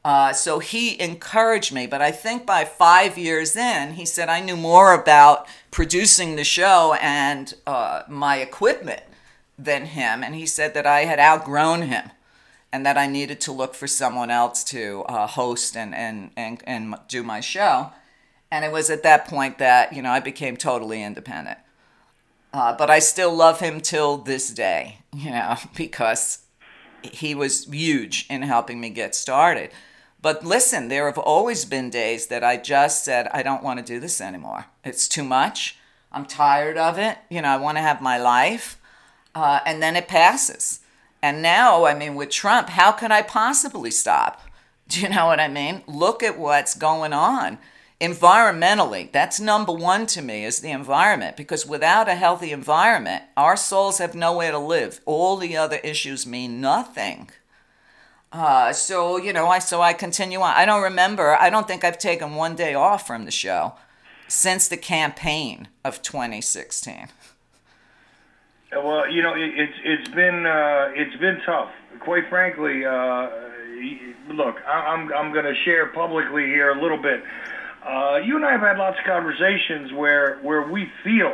Uh, so he encouraged me, but I think by five years in, he said I knew more about producing the show and uh, my equipment than him, and he said that I had outgrown him and that I needed to look for someone else to uh, host and, and, and, and do my show. And it was at that point that, you know, I became totally independent. Uh, but I still love him till this day, you know, because he was huge in helping me get started. But listen, there have always been days that I just said, I don't want to do this anymore. It's too much. I'm tired of it. You know, I want to have my life. Uh, and then it passes. And now, I mean, with Trump, how can I possibly stop? Do you know what I mean? Look at what's going on. Environmentally, that's number one to me, is the environment. Because without a healthy environment, our souls have nowhere to live. All the other issues mean nothing. Uh, so, you know, I so I continue on. I don't remember, I don't think I've taken one day off from the show since the campaign of twenty sixteen. Well, you know, it, it's it's been uh, it's been tough. Quite frankly, uh, look, I, I'm I'm going to share publicly here a little bit. Uh, you and I have had lots of conversations where where we feel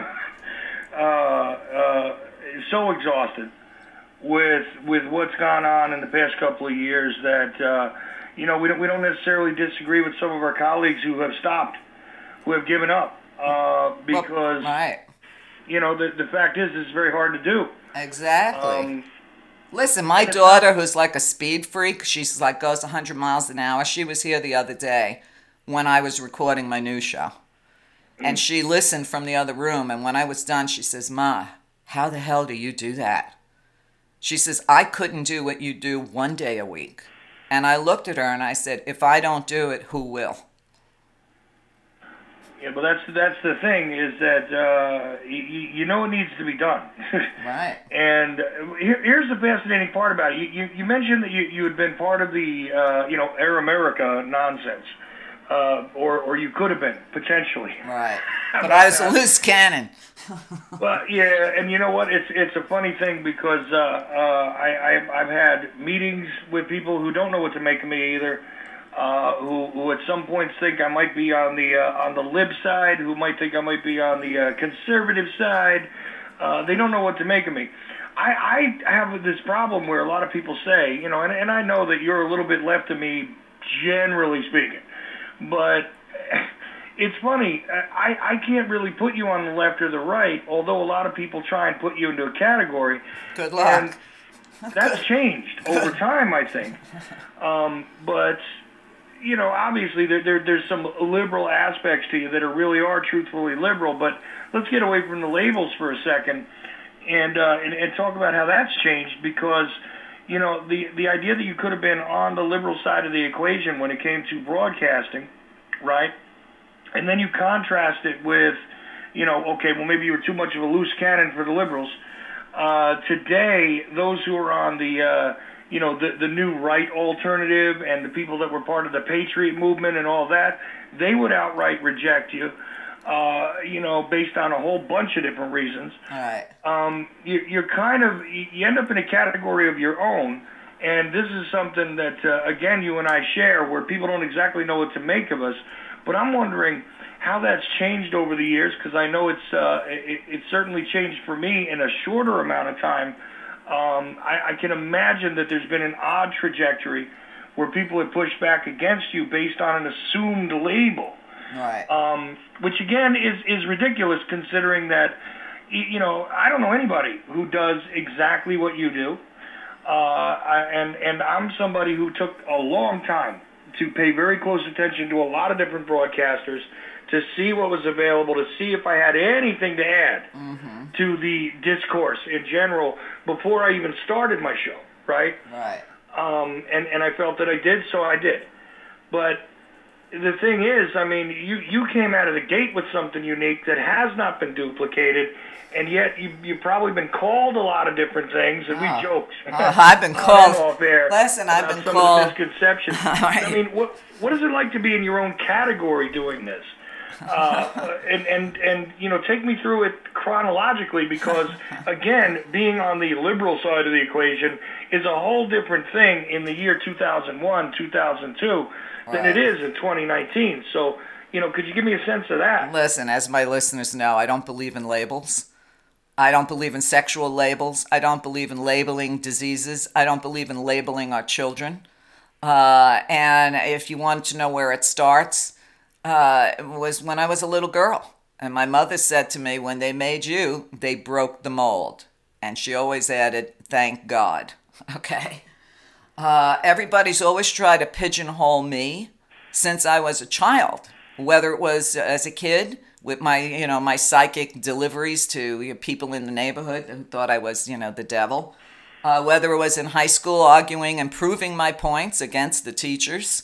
uh, uh, so exhausted with with what's gone on in the past couple of years that uh, you know we don't we don't necessarily disagree with some of our colleagues who have stopped, who have given up uh, because well, right. you know the the fact is it's very hard to do. Exactly. Um, Listen, my daughter, who's like a speed freak, she's like goes one hundred miles an hour. She was here the other day when I was recording my new show, and she listened from the other room. And when I was done, she says, "Ma, how the hell do you do that?" She says, I couldn't do what you do one day a week. And I looked at her and I said, if I don't do it, who will? Yeah, but that's that's the thing is that uh, you, you know it needs to be done. Right. And here, here's the fascinating part about it. You, you, you mentioned that you, you had been part of the, uh, you know, Air America nonsense. Uh, or, or you could have been, potentially. Right. But I was a loose cannon. Well, yeah, and you know what? It's it's a funny thing because uh, uh, I, I've, I've had meetings with people who don't know what to make of me either, uh, who, who at some points think I might be on the uh, on the lib side, who might think I might be on the uh, conservative side. Uh, they don't know what to make of me. I, I have this problem where a lot of people say, you know, and, and I know that you're a little bit left of me, generally speaking. But it's funny, I, I can't really put you on the left or the right, although a lot of people try and put you into a category. Good luck. And that's changed over time, I think. Um, but, you know, obviously there, there there's some liberal aspects to you that are really are truthfully liberal, but let's get away from the labels for a second and, uh, and, and talk about how that's changed because, you know, the, the idea that you could have been on the liberal side of the equation when it came to broadcasting, right? And then you contrast it with, you know, okay, well, maybe you were too much of a loose cannon for the liberals. Uh, today, those who are on the, uh, you know, the, the new right alternative and the people that were part of the Patriot movement and all that, they would outright reject you. Uh, you know, based on a whole bunch of different reasons. All right. Um, you, you're kind of, you end up in a category of your own, and this is something that, uh, again, you and I share, where people don't exactly know what to make of us, but I'm wondering how that's changed over the years, because I know it's, uh, it, it certainly changed for me in a shorter amount of time. Um, I, I can imagine that there's been an odd trajectory where people have pushed back against you based on an assumed label. Right. Um, which again is, is ridiculous considering that, you know, I don't know anybody who does exactly what you do. Uh, I, and, and I'm somebody who took a long time to pay very close attention to a lot of different broadcasters to see what was available, to see if I had anything to add mm-hmm. to the discourse in general before I even started my show, right? Right. Um, and, and I felt that I did, so I did. But the thing is, I mean, you, you came out of the gate with something unique that has not been duplicated, and yet you, you've probably been called a lot of different things, and oh. we joked. Oh, I've been called. Off air Listen, I've been some called. Of the misconceptions. Right. I mean, what what is it like to be in your own category doing this? uh, and and and you know, take me through it chronologically, because again, being on the liberal side of the equation is a whole different thing in the year two thousand one, two thousand two than Right. it is in twenty nineteen. So, you know, could you give me a sense of that? Listen, as my listeners know, I don't believe in labels. I don't believe in sexual labels. I don't believe in labeling diseases. I don't believe in labeling our children. Uh, and if you want to know where it starts, uh, it was when I was a little girl. And my mother said to me, when they made you, they broke the mold. And she always added, thank God. Okay. Uh, everybody's always tried to pigeonhole me since I was a child, whether it was as a kid with my, you know, my psychic deliveries to you know, people in the neighborhood who thought I was, you know, the devil. Uh, whether it was in high school arguing and proving my points against the teachers,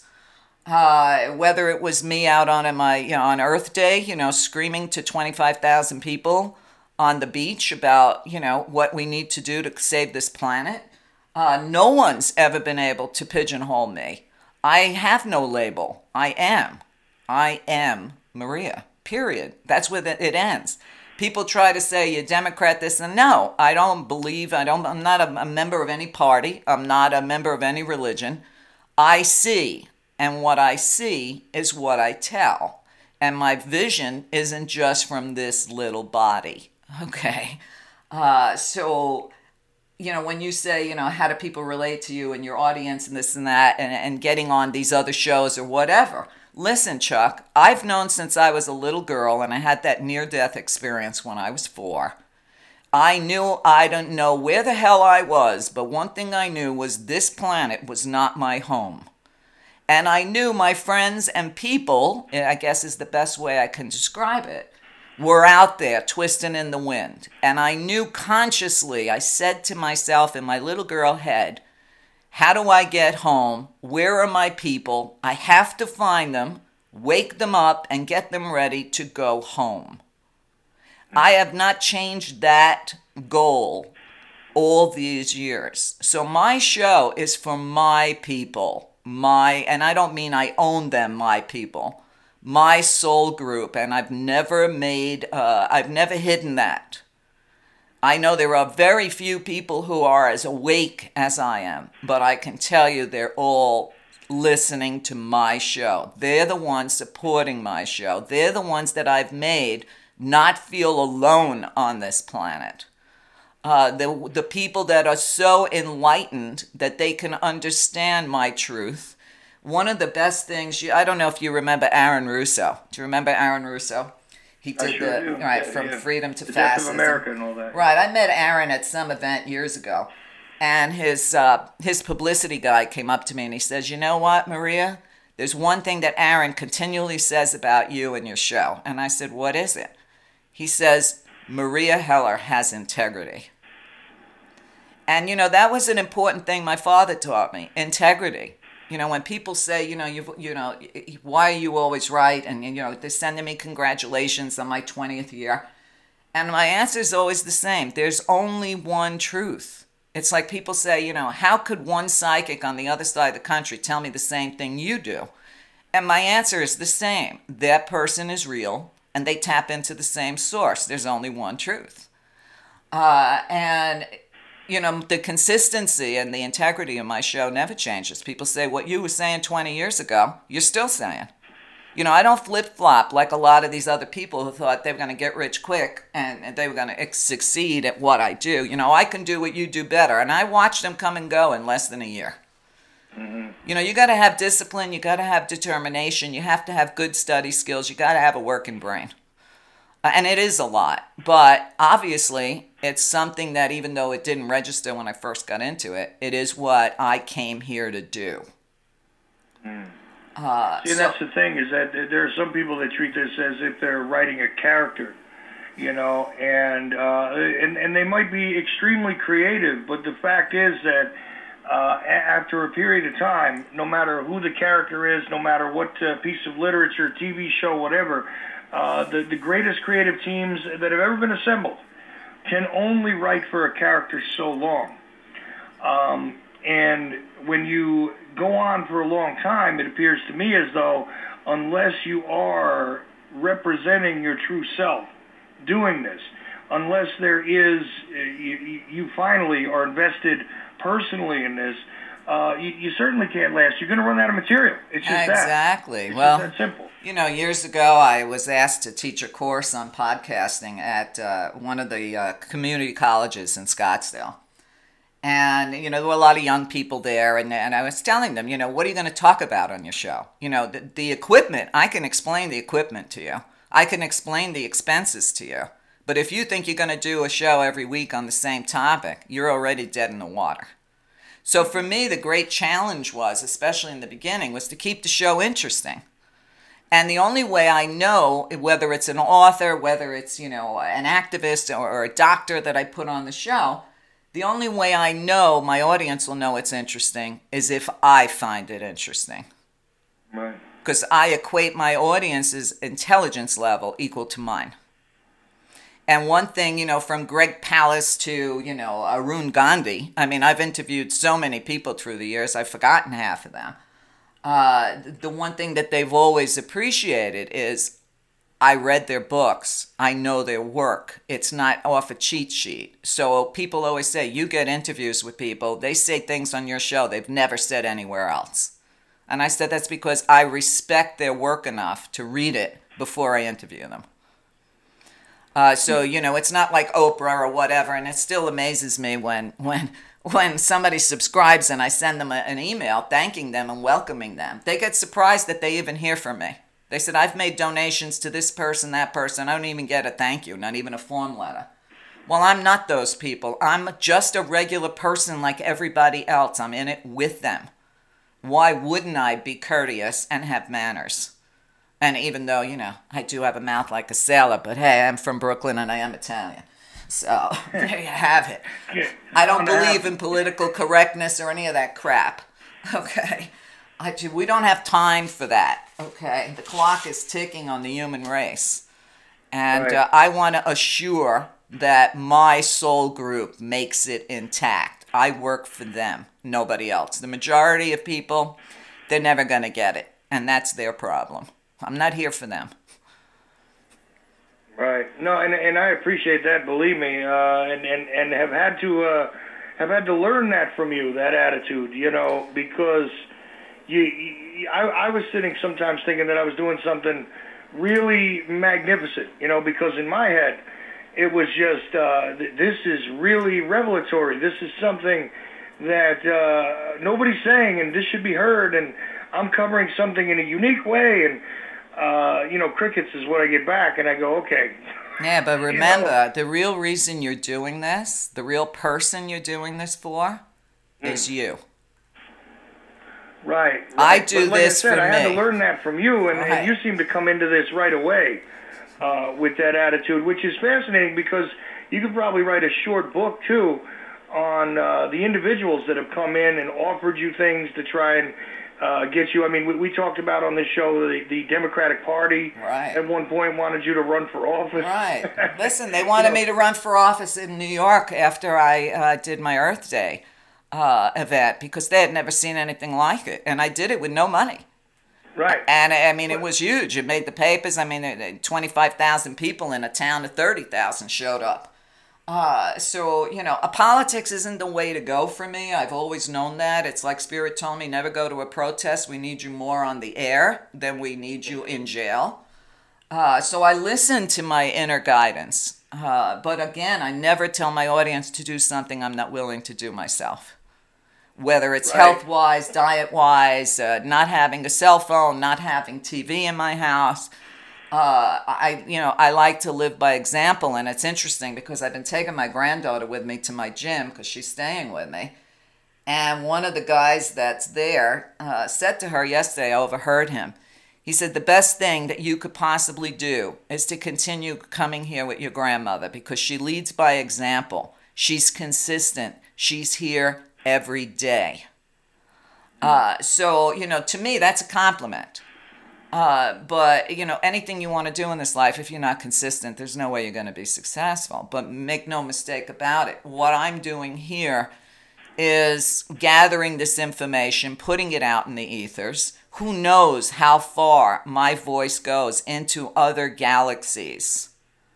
uh, whether it was me out on a, my, you know, on Earth Day, you know, screaming to twenty-five thousand people on the beach about, you know, what we need to do to save this planet. Uh, no one's ever been able to pigeonhole me. I have no label. I am. I am Maria, period. That's where it ends. People try to say you're Democrat, this, and no, I don't believe, I don't, I'm not a, a member of any party. I'm not a member of any religion. I see, and what I see is what I tell. And my vision isn't just from this little body, okay? Uh, so, you know, when you say, you know, how do people relate to you and your audience and this and that, and, and getting on these other shows or whatever, listen, Chuck, I've known since I was a little girl, and I had that near-death experience when I was four. I knew I didn't know where the hell I was, but one thing I knew was this planet was not my home. And I knew my friends and people, I guess is the best way I can describe it, were out there twisting in the wind. And I knew consciously, I said to myself in my little girl head, how do I get home? Where are my people? I have to find them, wake them up, and get them ready to go home. I have not changed that goal all these years. So my show is for my people, my, and I don't mean I own them, my people, my soul group, and I've never made, uh, I've never hidden that. I know there are very few people who are as awake as I am, but I can tell you they're all listening to my show. They're the ones supporting my show. They're the ones that I've made not feel alone on this planet. Uh, the, the people that are so enlightened that they can understand my truth. One of the best things, you, I don't know if you remember Aaron Russo. Do you remember Aaron Russo? He did I sure the, do. right, Yeah, from yeah. freedom to the fascism. Death of America and all that. Right, I met Aaron at some event years ago, and his uh, his publicity guy came up to me and he says, you know what, Maria? There's one thing that Aaron continually says about you and your show. And I said, what is it? He says, Maria Heller has integrity. And, you know, that was an important thing my father taught me, integrity. You know, when people say, you know, you you know, why are you always right? And, you know, they're sending me congratulations on my twentieth year. And my answer is always the same. There's only one truth. It's like people say, you know, how could one psychic on the other side of the country tell me the same thing you do? And my answer is the same. That person is real, and they tap into the same source. There's only one truth. Uh, and... You know, the consistency and the integrity of my show never changes. People say, what you were saying twenty years ago, you're still saying. You know, I don't flip-flop like a lot of these other people who thought they were going to get rich quick and they were going to succeed at what I do. You know, I can do what you do better. And I watched them come and go in less than a year. Mm-hmm. You know, you got to have discipline. You got to have determination. You have to have good study skills. You got to have a working brain. Uh, and it is a lot. But obviously, it's something that even though it didn't register when I first got into it, it is what I came here to do. Mm. Uh, See, so, that's the thing, is that there are some people that treat this as if they're writing a character, you know, and uh, and, and they might be extremely creative, but the fact is that uh, after a period of time, no matter who the character is, no matter what uh, piece of literature, T V show, whatever, uh, the, the greatest creative teams that have ever been assembled can only write for a character so long. Um, and when you go on for a long time, it appears to me as though unless you are representing your true self doing this. Unless there is, uh, you, you finally are invested personally in this, uh, you, you certainly can't last. You're going to run out of material. It's just exactly. that. It's well, just that simple. You know, years ago, I was asked to teach a course on podcasting at uh, one of the uh, community colleges in Scottsdale. And, you know, there were a lot of young people there, and, and I was telling them, you know, what are you going to talk about on your show? You know, the, the equipment, I can explain the equipment to you. I can explain the expenses to you. But if you think you're going to do a show every week on the same topic, you're already dead in the water. So for me, the great challenge was, especially in the beginning, was to keep the show interesting. And the only way I know whether it's an author, whether it's, you know, an activist or, or a doctor that I put on the show, the only way I know my audience will know it's interesting is if I find it interesting. Right. Because I equate my audience's intelligence level equal to mine. And one thing, you know, from Greg Palast to, you know, Arun Gandhi, I mean, I've interviewed so many people through the years, I've forgotten half of them. Uh, the one thing that they've always appreciated is I read their books. I know their work. It's not off a cheat sheet. So people always say, you get interviews with people, they say things on your show they've never said anywhere else. And I said that's because I respect their work enough to read it before I interview them. Uh, so, you know, it's not like Oprah or whatever, and it still amazes me when when when somebody subscribes and I send them a, an email thanking them and welcoming them. They get surprised that they even hear from me. They said, I've made donations to this person, that person. I don't even get a thank you, not even a form letter. Well, I'm not those people. I'm just a regular person like everybody else. I'm in it with them. Why wouldn't I be courteous and have manners? And even though, you know, I do have a mouth like a sailor, but hey, I'm from Brooklyn and I am Italian. So there you have it. I don't believe in political correctness or any of that crap. Okay? I do, we don't have time for that. Okay? The clock is ticking on the human race. And Right. uh, I want to assure that my soul group makes it intact. I work for them, nobody else. The majority of people, they're never going to get it. And that's their problem. I'm not here for them. Right. No, and and I appreciate that. Believe me, uh, and and and have had to uh, have had to learn that from you, that attitude. You know, because you, you I, I was sitting sometimes thinking that I was doing something really magnificent. You know, because in my head, it was just uh, th- this is really revelatory. This is something that uh, nobody's saying, and this should be heard. And I'm covering something in a unique way, and. Uh, you know, crickets is what I get back, and I go, okay. Yeah, but remember, You know? the real reason you're doing this, the real person you're doing this for, Mm. is you. Right. right. I do but like this I said, for I had me. to learn that from you, and, Right. and you seem to come into this right away uh, with that attitude, which is fascinating because you could probably write a short book, too, on uh, the individuals that have come in and offered you things to try and Uh, get you. I mean, we, we talked about on this show the, the Democratic Party Right. at one point wanted you to run for office. Right. Listen, they wanted You know, me to run for office in New York after I uh, did my Earth Day uh, event because they had never seen anything like it. And I did it with no money. Right. And I mean, it was huge. It made the papers. I mean, uh, twenty-five thousand people in a town of thirty thousand showed up. Uh, so, you know, uh, politics isn't the way to go for me. I've always known that. It's like Spirit told me, never go to a protest. We need you more on the air than we need you in jail. Uh, so I listen to my inner guidance. Uh, but again, I never tell my audience to do something I'm not willing to do myself. Whether it's Right. health-wise, diet-wise, uh, not having a cell phone, not having T V in my house. Uh, I, you know, I like to live by example, and it's interesting because I've been taking my granddaughter with me to my gym because she's staying with me. And one of the guys that's there uh, said to her yesterday, I overheard him. He said, the best thing that you could possibly do is to continue coming here with your grandmother because she leads by example. She's consistent. She's here every day. Uh, so, you know, to me, that's a compliment. Uh, but, you know, anything you want to do in this life, if you're not consistent, there's no way you're going to be successful. But make no mistake about it. What I'm doing here is gathering this information, putting it out in the ethers. who knows how far my voice goes into other galaxies.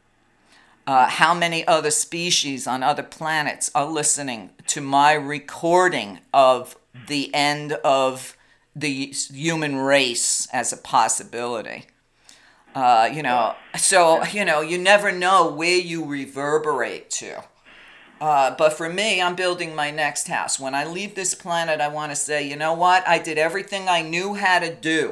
Uh, how many other species on other planets are listening to my recording of the end of the human race as a possibility? Uh, you know, so, you know, you never know where you reverberate to. Uh, but for me, I'm building my next house. When I leave this planet, I want to say, you know what? I did everything I knew how to do.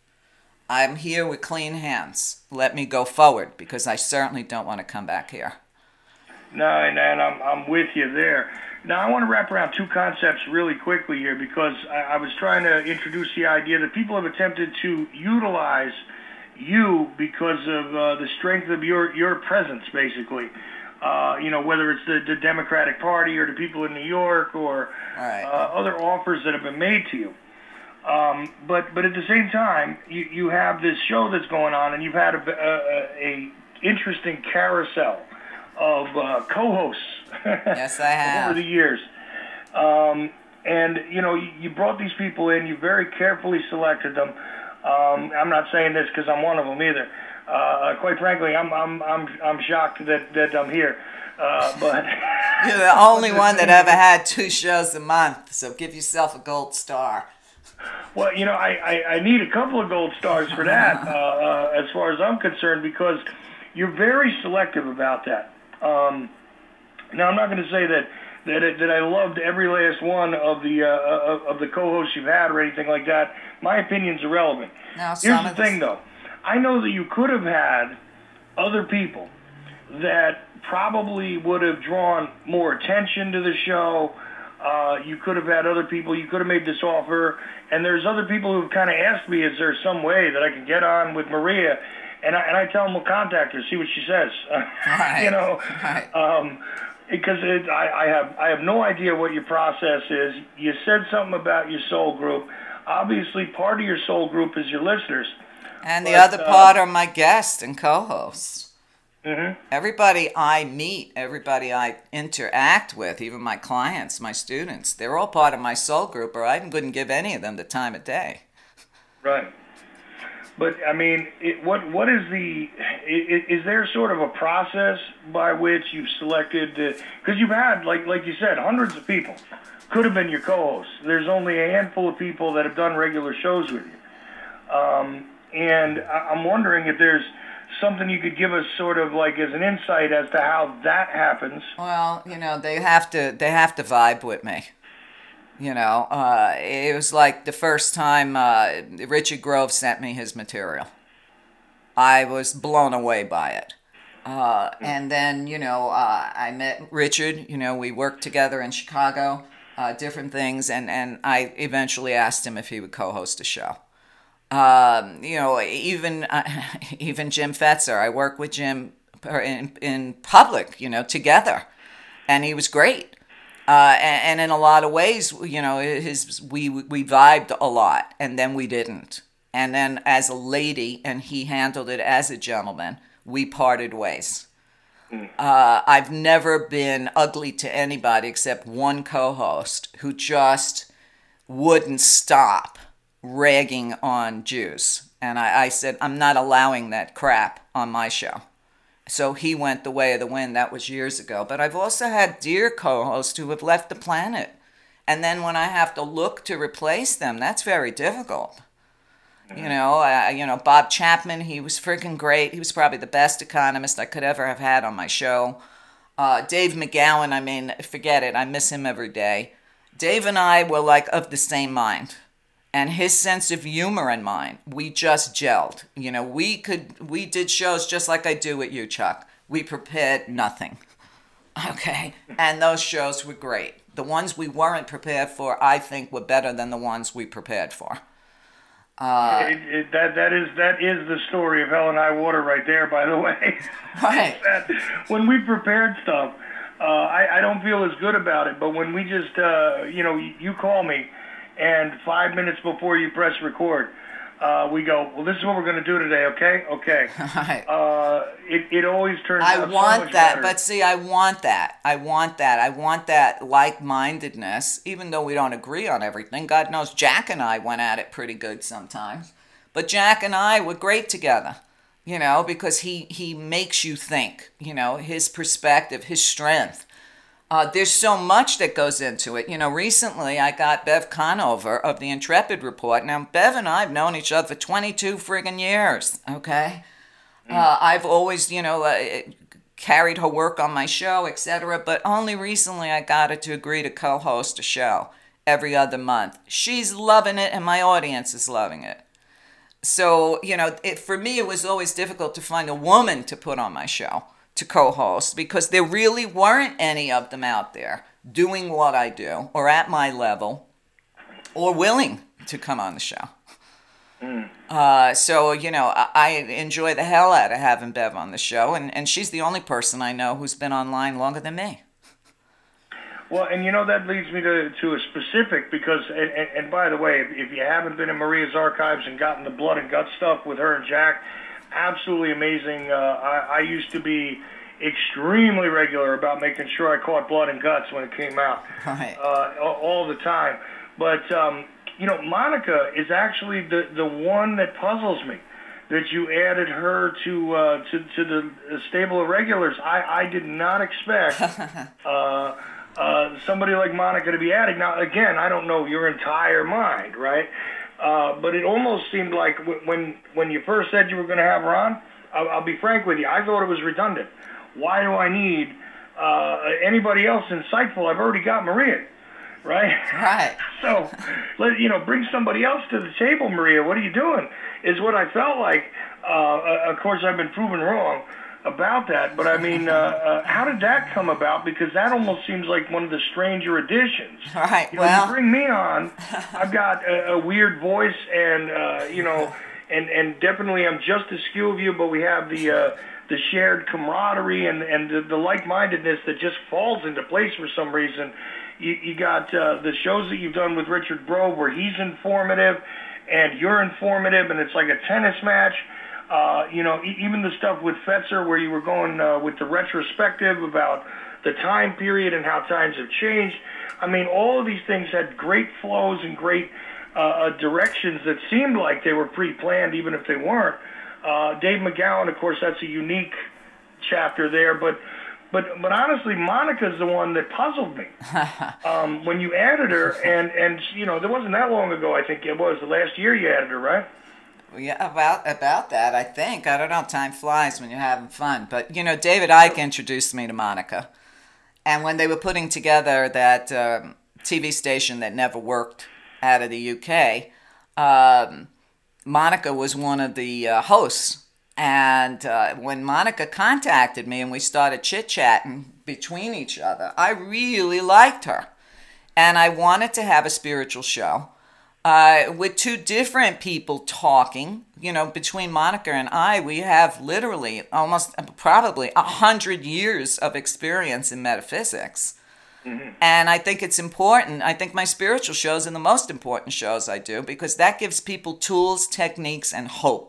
I'm here with clean hands. Let me go forward, because I certainly don't want to come back here. No, and, and I'm, I'm with you there. Now, I want to wrap around two concepts really quickly here, because I, I was trying to introduce the idea that people have attempted to utilize you because of uh, the strength of your, your presence, basically. Uh, you know, whether it's the, the Democratic Party or the people in New York or right. uh, other offers that have been made to you. Um, but but at the same time, you, you have this show that's going on, and you've had a, a, a interesting carousel of uh, co-hosts. Yes, I have. Over the years. Um, and, you know, you, you brought these people in. You very carefully selected them. Um, I'm not saying this because I'm one of them either. Uh, quite frankly, I'm I'm I'm I'm shocked that, that I'm here. Uh, but you're the only one that ever had two shows a month, so give yourself a gold star. Well, you know, I, I, I need a couple of gold stars for that, uh, uh, as far as I'm concerned, because you're very selective about that. Um, now, I'm not going to say that that it, that I loved every last one of the uh, of the co-hosts you've had or anything like that. My opinion's irrelevant. No, Here's the thing, though. I know that you could have had other people that probably would have drawn more attention to the show. Uh, you could have had other people. You could have made this offer. And there's other people who've kind of asked me, is there some way that I can get on with Maria? And I, and I tell them, well, contact her, see what she says. Right. You know, right. um, because it, I, I have I have no idea what your process is. You said something about your soul group. Obviously, part of your soul group is your listeners. And the but, other uh, part are my guests and co-hosts. Mm-hmm. Everybody I meet, everybody I interact with, even my clients, my students, they're all part of my soul group, or I wouldn't give any of them the time of day. Right. But, I mean, it, what what is the, is, is there sort of a process by which you've selected, because you've had, like like you said, hundreds of people could have been your co-hosts. There's only a handful of people that have done regular shows with you. Um, and I, I'm wondering if there's something you could give us sort of like as an insight as to how that happens. Well, you know, they have to they have to vibe with me. You know, uh, it was like the first time uh, Richard Grove sent me his material. I was blown away by it. Uh, and then, you know, uh, I met Richard. You know, we worked together in Chicago, uh, different things, and, and I eventually asked him if he would co-host a show. Um, you know, even uh, even Jim Fetzer. I work with Jim in in public, you know, together, and he was great. Uh, and, and in a lot of ways, you know, his we we vibed a lot, and then we didn't. And then as a lady, and he handled it as a gentleman, we parted ways. Uh, I've never been ugly to anybody except one co-host who just wouldn't stop ragging on Jews. And I, I said, I'm not allowing that crap on my show. So he went the way of the wind. That was years ago. But I've also had dear co-hosts who have left the planet. And then when I have to look to replace them, that's very difficult. Mm-hmm. You know, uh, you know, Bob Chapman, he was freaking great. He was probably the best economist I could ever have had on my show. Uh, Dave McGowan, I mean, forget it. I miss him every day. Dave and I were like of the same mind. And his sense of humor and mine, we just gelled. You know, we could, we did shows just like I do with you, Chuck. We prepared nothing. Okay? And those shows were great. The ones we weren't prepared for, I think, were better than the ones we prepared for. Uh, it, it, that that is that is the story of Hell and High Water right there, by the way. Right. that, when we prepared stuff, uh, I, I don't feel as good about it. But when we just, uh, you know, you, you call me, and five minutes before you press record, uh, we go, well, this is what we're going to do today, okay? Okay. Right. Uh, it, it always turns I out so want much that, better. but see, I want that. I want that. I want that like-mindedness, even though we don't agree on everything. God knows Jack and I went at it pretty good sometimes. But Jack and I were great together, you know, because he, he makes you think, you know, his perspective, his strength. Uh, there's so much that goes into it. You know, recently I got Bev Conover of the Intrepid Report. Now, Bev and I have known each other for twenty-two friggin' years, okay? Uh, I've always, you know, uh, carried her work on my show, et cetera. But only recently I got her to agree to co-host a show every other month. She's loving it, and my audience is loving it. So, you know, it, for me, it was always difficult to find a woman to put on my show to co-host because there really weren't any of them out there doing what I do or at my level or willing to come on the show. Mm. Uh, so, you know, I, I enjoy the hell out of having Bev on the show, and, and she's the only person I know who's been online longer than me. Well, and you know, that leads me to, to a specific, because, and, and, and by the way, if, if you haven't been in Maria's archives and gotten the blood and guts stuff with her and Jack, absolutely amazing. Uh, I, I used to be extremely regular about making sure I caught blood and guts when it came out, Right. uh, all, all the time. But, um, you know, Monica is actually the, the one that puzzles me, that you added her to uh, to, to the stable of regulars. I, I did not expect uh, uh, somebody like Monica to be added. Now, again, I don't know your entire mind, right? Uh, but it almost seemed like w- when when you first said you were going to have her on, I'll, I'll be frank with you, I thought it was redundant. Why do I need uh, anybody else insightful? I've already got Maria, right? Right. So, let you know, bring somebody else to the table, Maria. What are you doing? Is what I felt like. Uh, of course, I've been proven wrong about that. But I mean, uh, uh, how did that come about? Because that almost seems like one of the stranger additions. Right. You know, Well, you bring me on, I've got a, a weird voice, and uh, you know, and and definitely I'm just as few of you, but we have the. Uh, the shared camaraderie and, and the, the like-mindedness that just falls into place for some reason. You, you got uh, the shows that you've done with Richard Grove where he's informative and you're informative, and it's like a tennis match. Uh, you know, e- even the stuff with Fetzer where you were going uh, with the retrospective about the time period and how times have changed. I mean, all of these things had great flows and great uh, directions that seemed like they were pre-planned, even if they weren't. Uh, Dave McGowan, of course, that's a unique chapter there, but but but honestly, Monica's the one that puzzled me. um, when you added her, and and you know, there wasn't that long ago. I think it was the last year you added her, right? yeah, about about that, I think. I don't know. Time flies when you're having fun. But you know, David Icke introduced me to Monica, and when they were putting together that um, T V station that never worked out of the U K. Um, Monica was one of the uh, hosts, and uh, when Monica contacted me and we started chit-chatting between each other, I really liked her, and I wanted to have a spiritual show uh, with two different people talking. You know, between Monica and I, we have literally almost probably a hundred years of experience in metaphysics. Mm-hmm. And I think it's important. I think my spiritual shows are the most important shows I do because that gives people tools, techniques, and hope.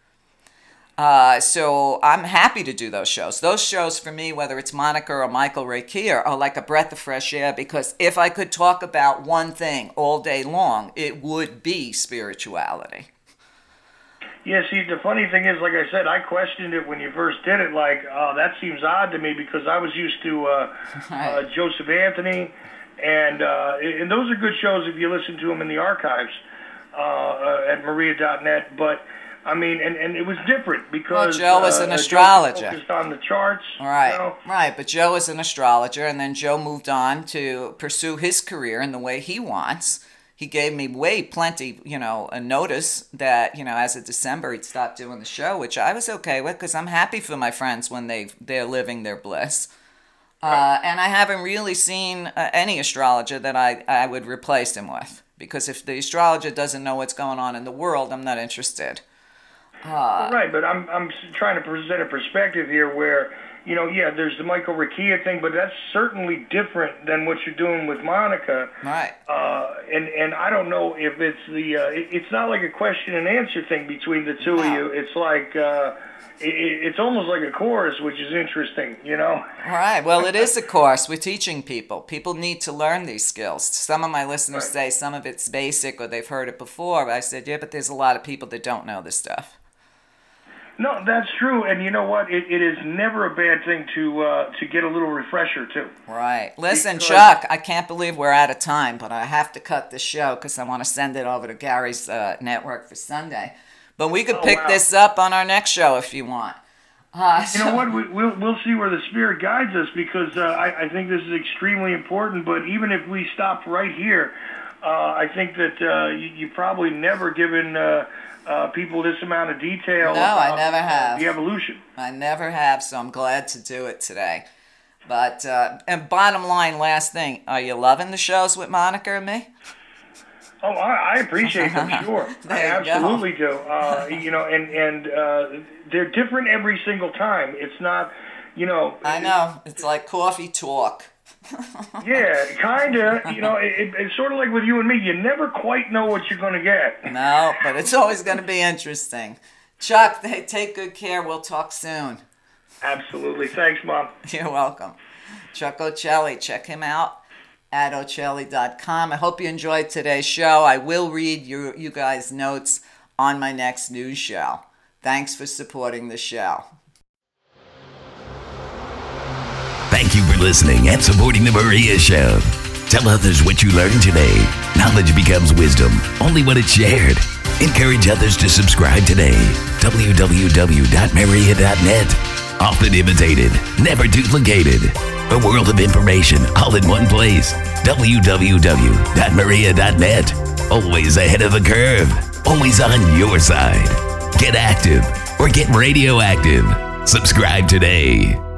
Uh, so I'm happy to do those shows. Those shows for me, whether it's Monica or Michael Ray Keir, are like a breath of fresh air because if I could talk about one thing all day long, it would be spirituality. Yeah, see, the funny thing is, like I said, I questioned it when you first did it, like, oh, that seems odd to me because I was used to uh, uh, Joseph Anthony, and uh, and those are good shows if you listen to them in the archives uh, uh, at maria dot net, but, I mean, and, and it was different because well, Joe was uh, an astrologer. Joe focused on the charts. Right, you know? right, but Joe is an astrologer, and then Joe moved on to pursue his career in the way he wants. He gave me way plenty, you know, a notice that, you know, as of December, he'd stop doing the show, which I was okay with because I'm happy for my friends when they, they're living their bliss. Uh, and I haven't really seen uh, any astrologer that I, I would replace him with because if the astrologer doesn't know what's going on in the world, I'm not interested. Uh, right, but I'm I'm trying to present a perspective here where, you know, yeah, there's the Michael Rakia thing, but that's certainly different than what you're doing with Monica. Right. Uh, and and I don't know if it's the uh, it, it's not like a question and answer thing between the two no. of you. It's like uh, it, it's almost like a chorus, which is interesting, you know. Right. Well, it is a course. We're teaching people. People need to learn these skills. Some of my listeners Right. say some of it's basic or they've heard it before. But I said, yeah, but there's a lot of people that don't know this stuff. No, that's true, and you know what? It, it is never a bad thing to uh, to get a little refresher too. Right. Listen, Because- Chuck, I can't believe we're out of time, but I have to cut the show because I want to send it over to Gary's uh, network for Sunday. But we could Oh, pick wow. this up on our next show if you want. Uh, You know what? We, we'll we'll see where the Spirit guides us, because uh, I, I think this is extremely important. But even if we stopped right here, uh, I think that uh, you, you probably never given uh, uh, people this amount of detail. No, I about, never uh, have. the evolution. I never have, so I'm glad to do it today. But, uh, and bottom line, last thing, are you loving the shows with Monica and me? Oh, I, I appreciate them, sure. I There you go. absolutely do. Uh, you know, and and uh, they're different every single time. It's not, you know. I know, it's like coffee talk. Yeah, kind of. You know, it, it, it's sort of like with you and me. You never quite know what you're going to get. No, but it's always going to be interesting. Chuck, hey, take good care. We'll talk soon. Absolutely. Thanks, Mom. You're welcome. Chuck Ocelli, check him out at ocelli dot com. I hope you enjoyed today's show. I will read you, you guys' notes on my next news show. Thanks for supporting the show. Thank you for listening and supporting The Maria Show. Tell others what you learned today. Knowledge becomes wisdom only when it's shared. Encourage others to subscribe today. w w w dot maria dot net. Often imitated, never duplicated. A world of information all in one place. w w w dot maria dot net. Always ahead of the curve. Always on your side. Get active or get radioactive. Subscribe today.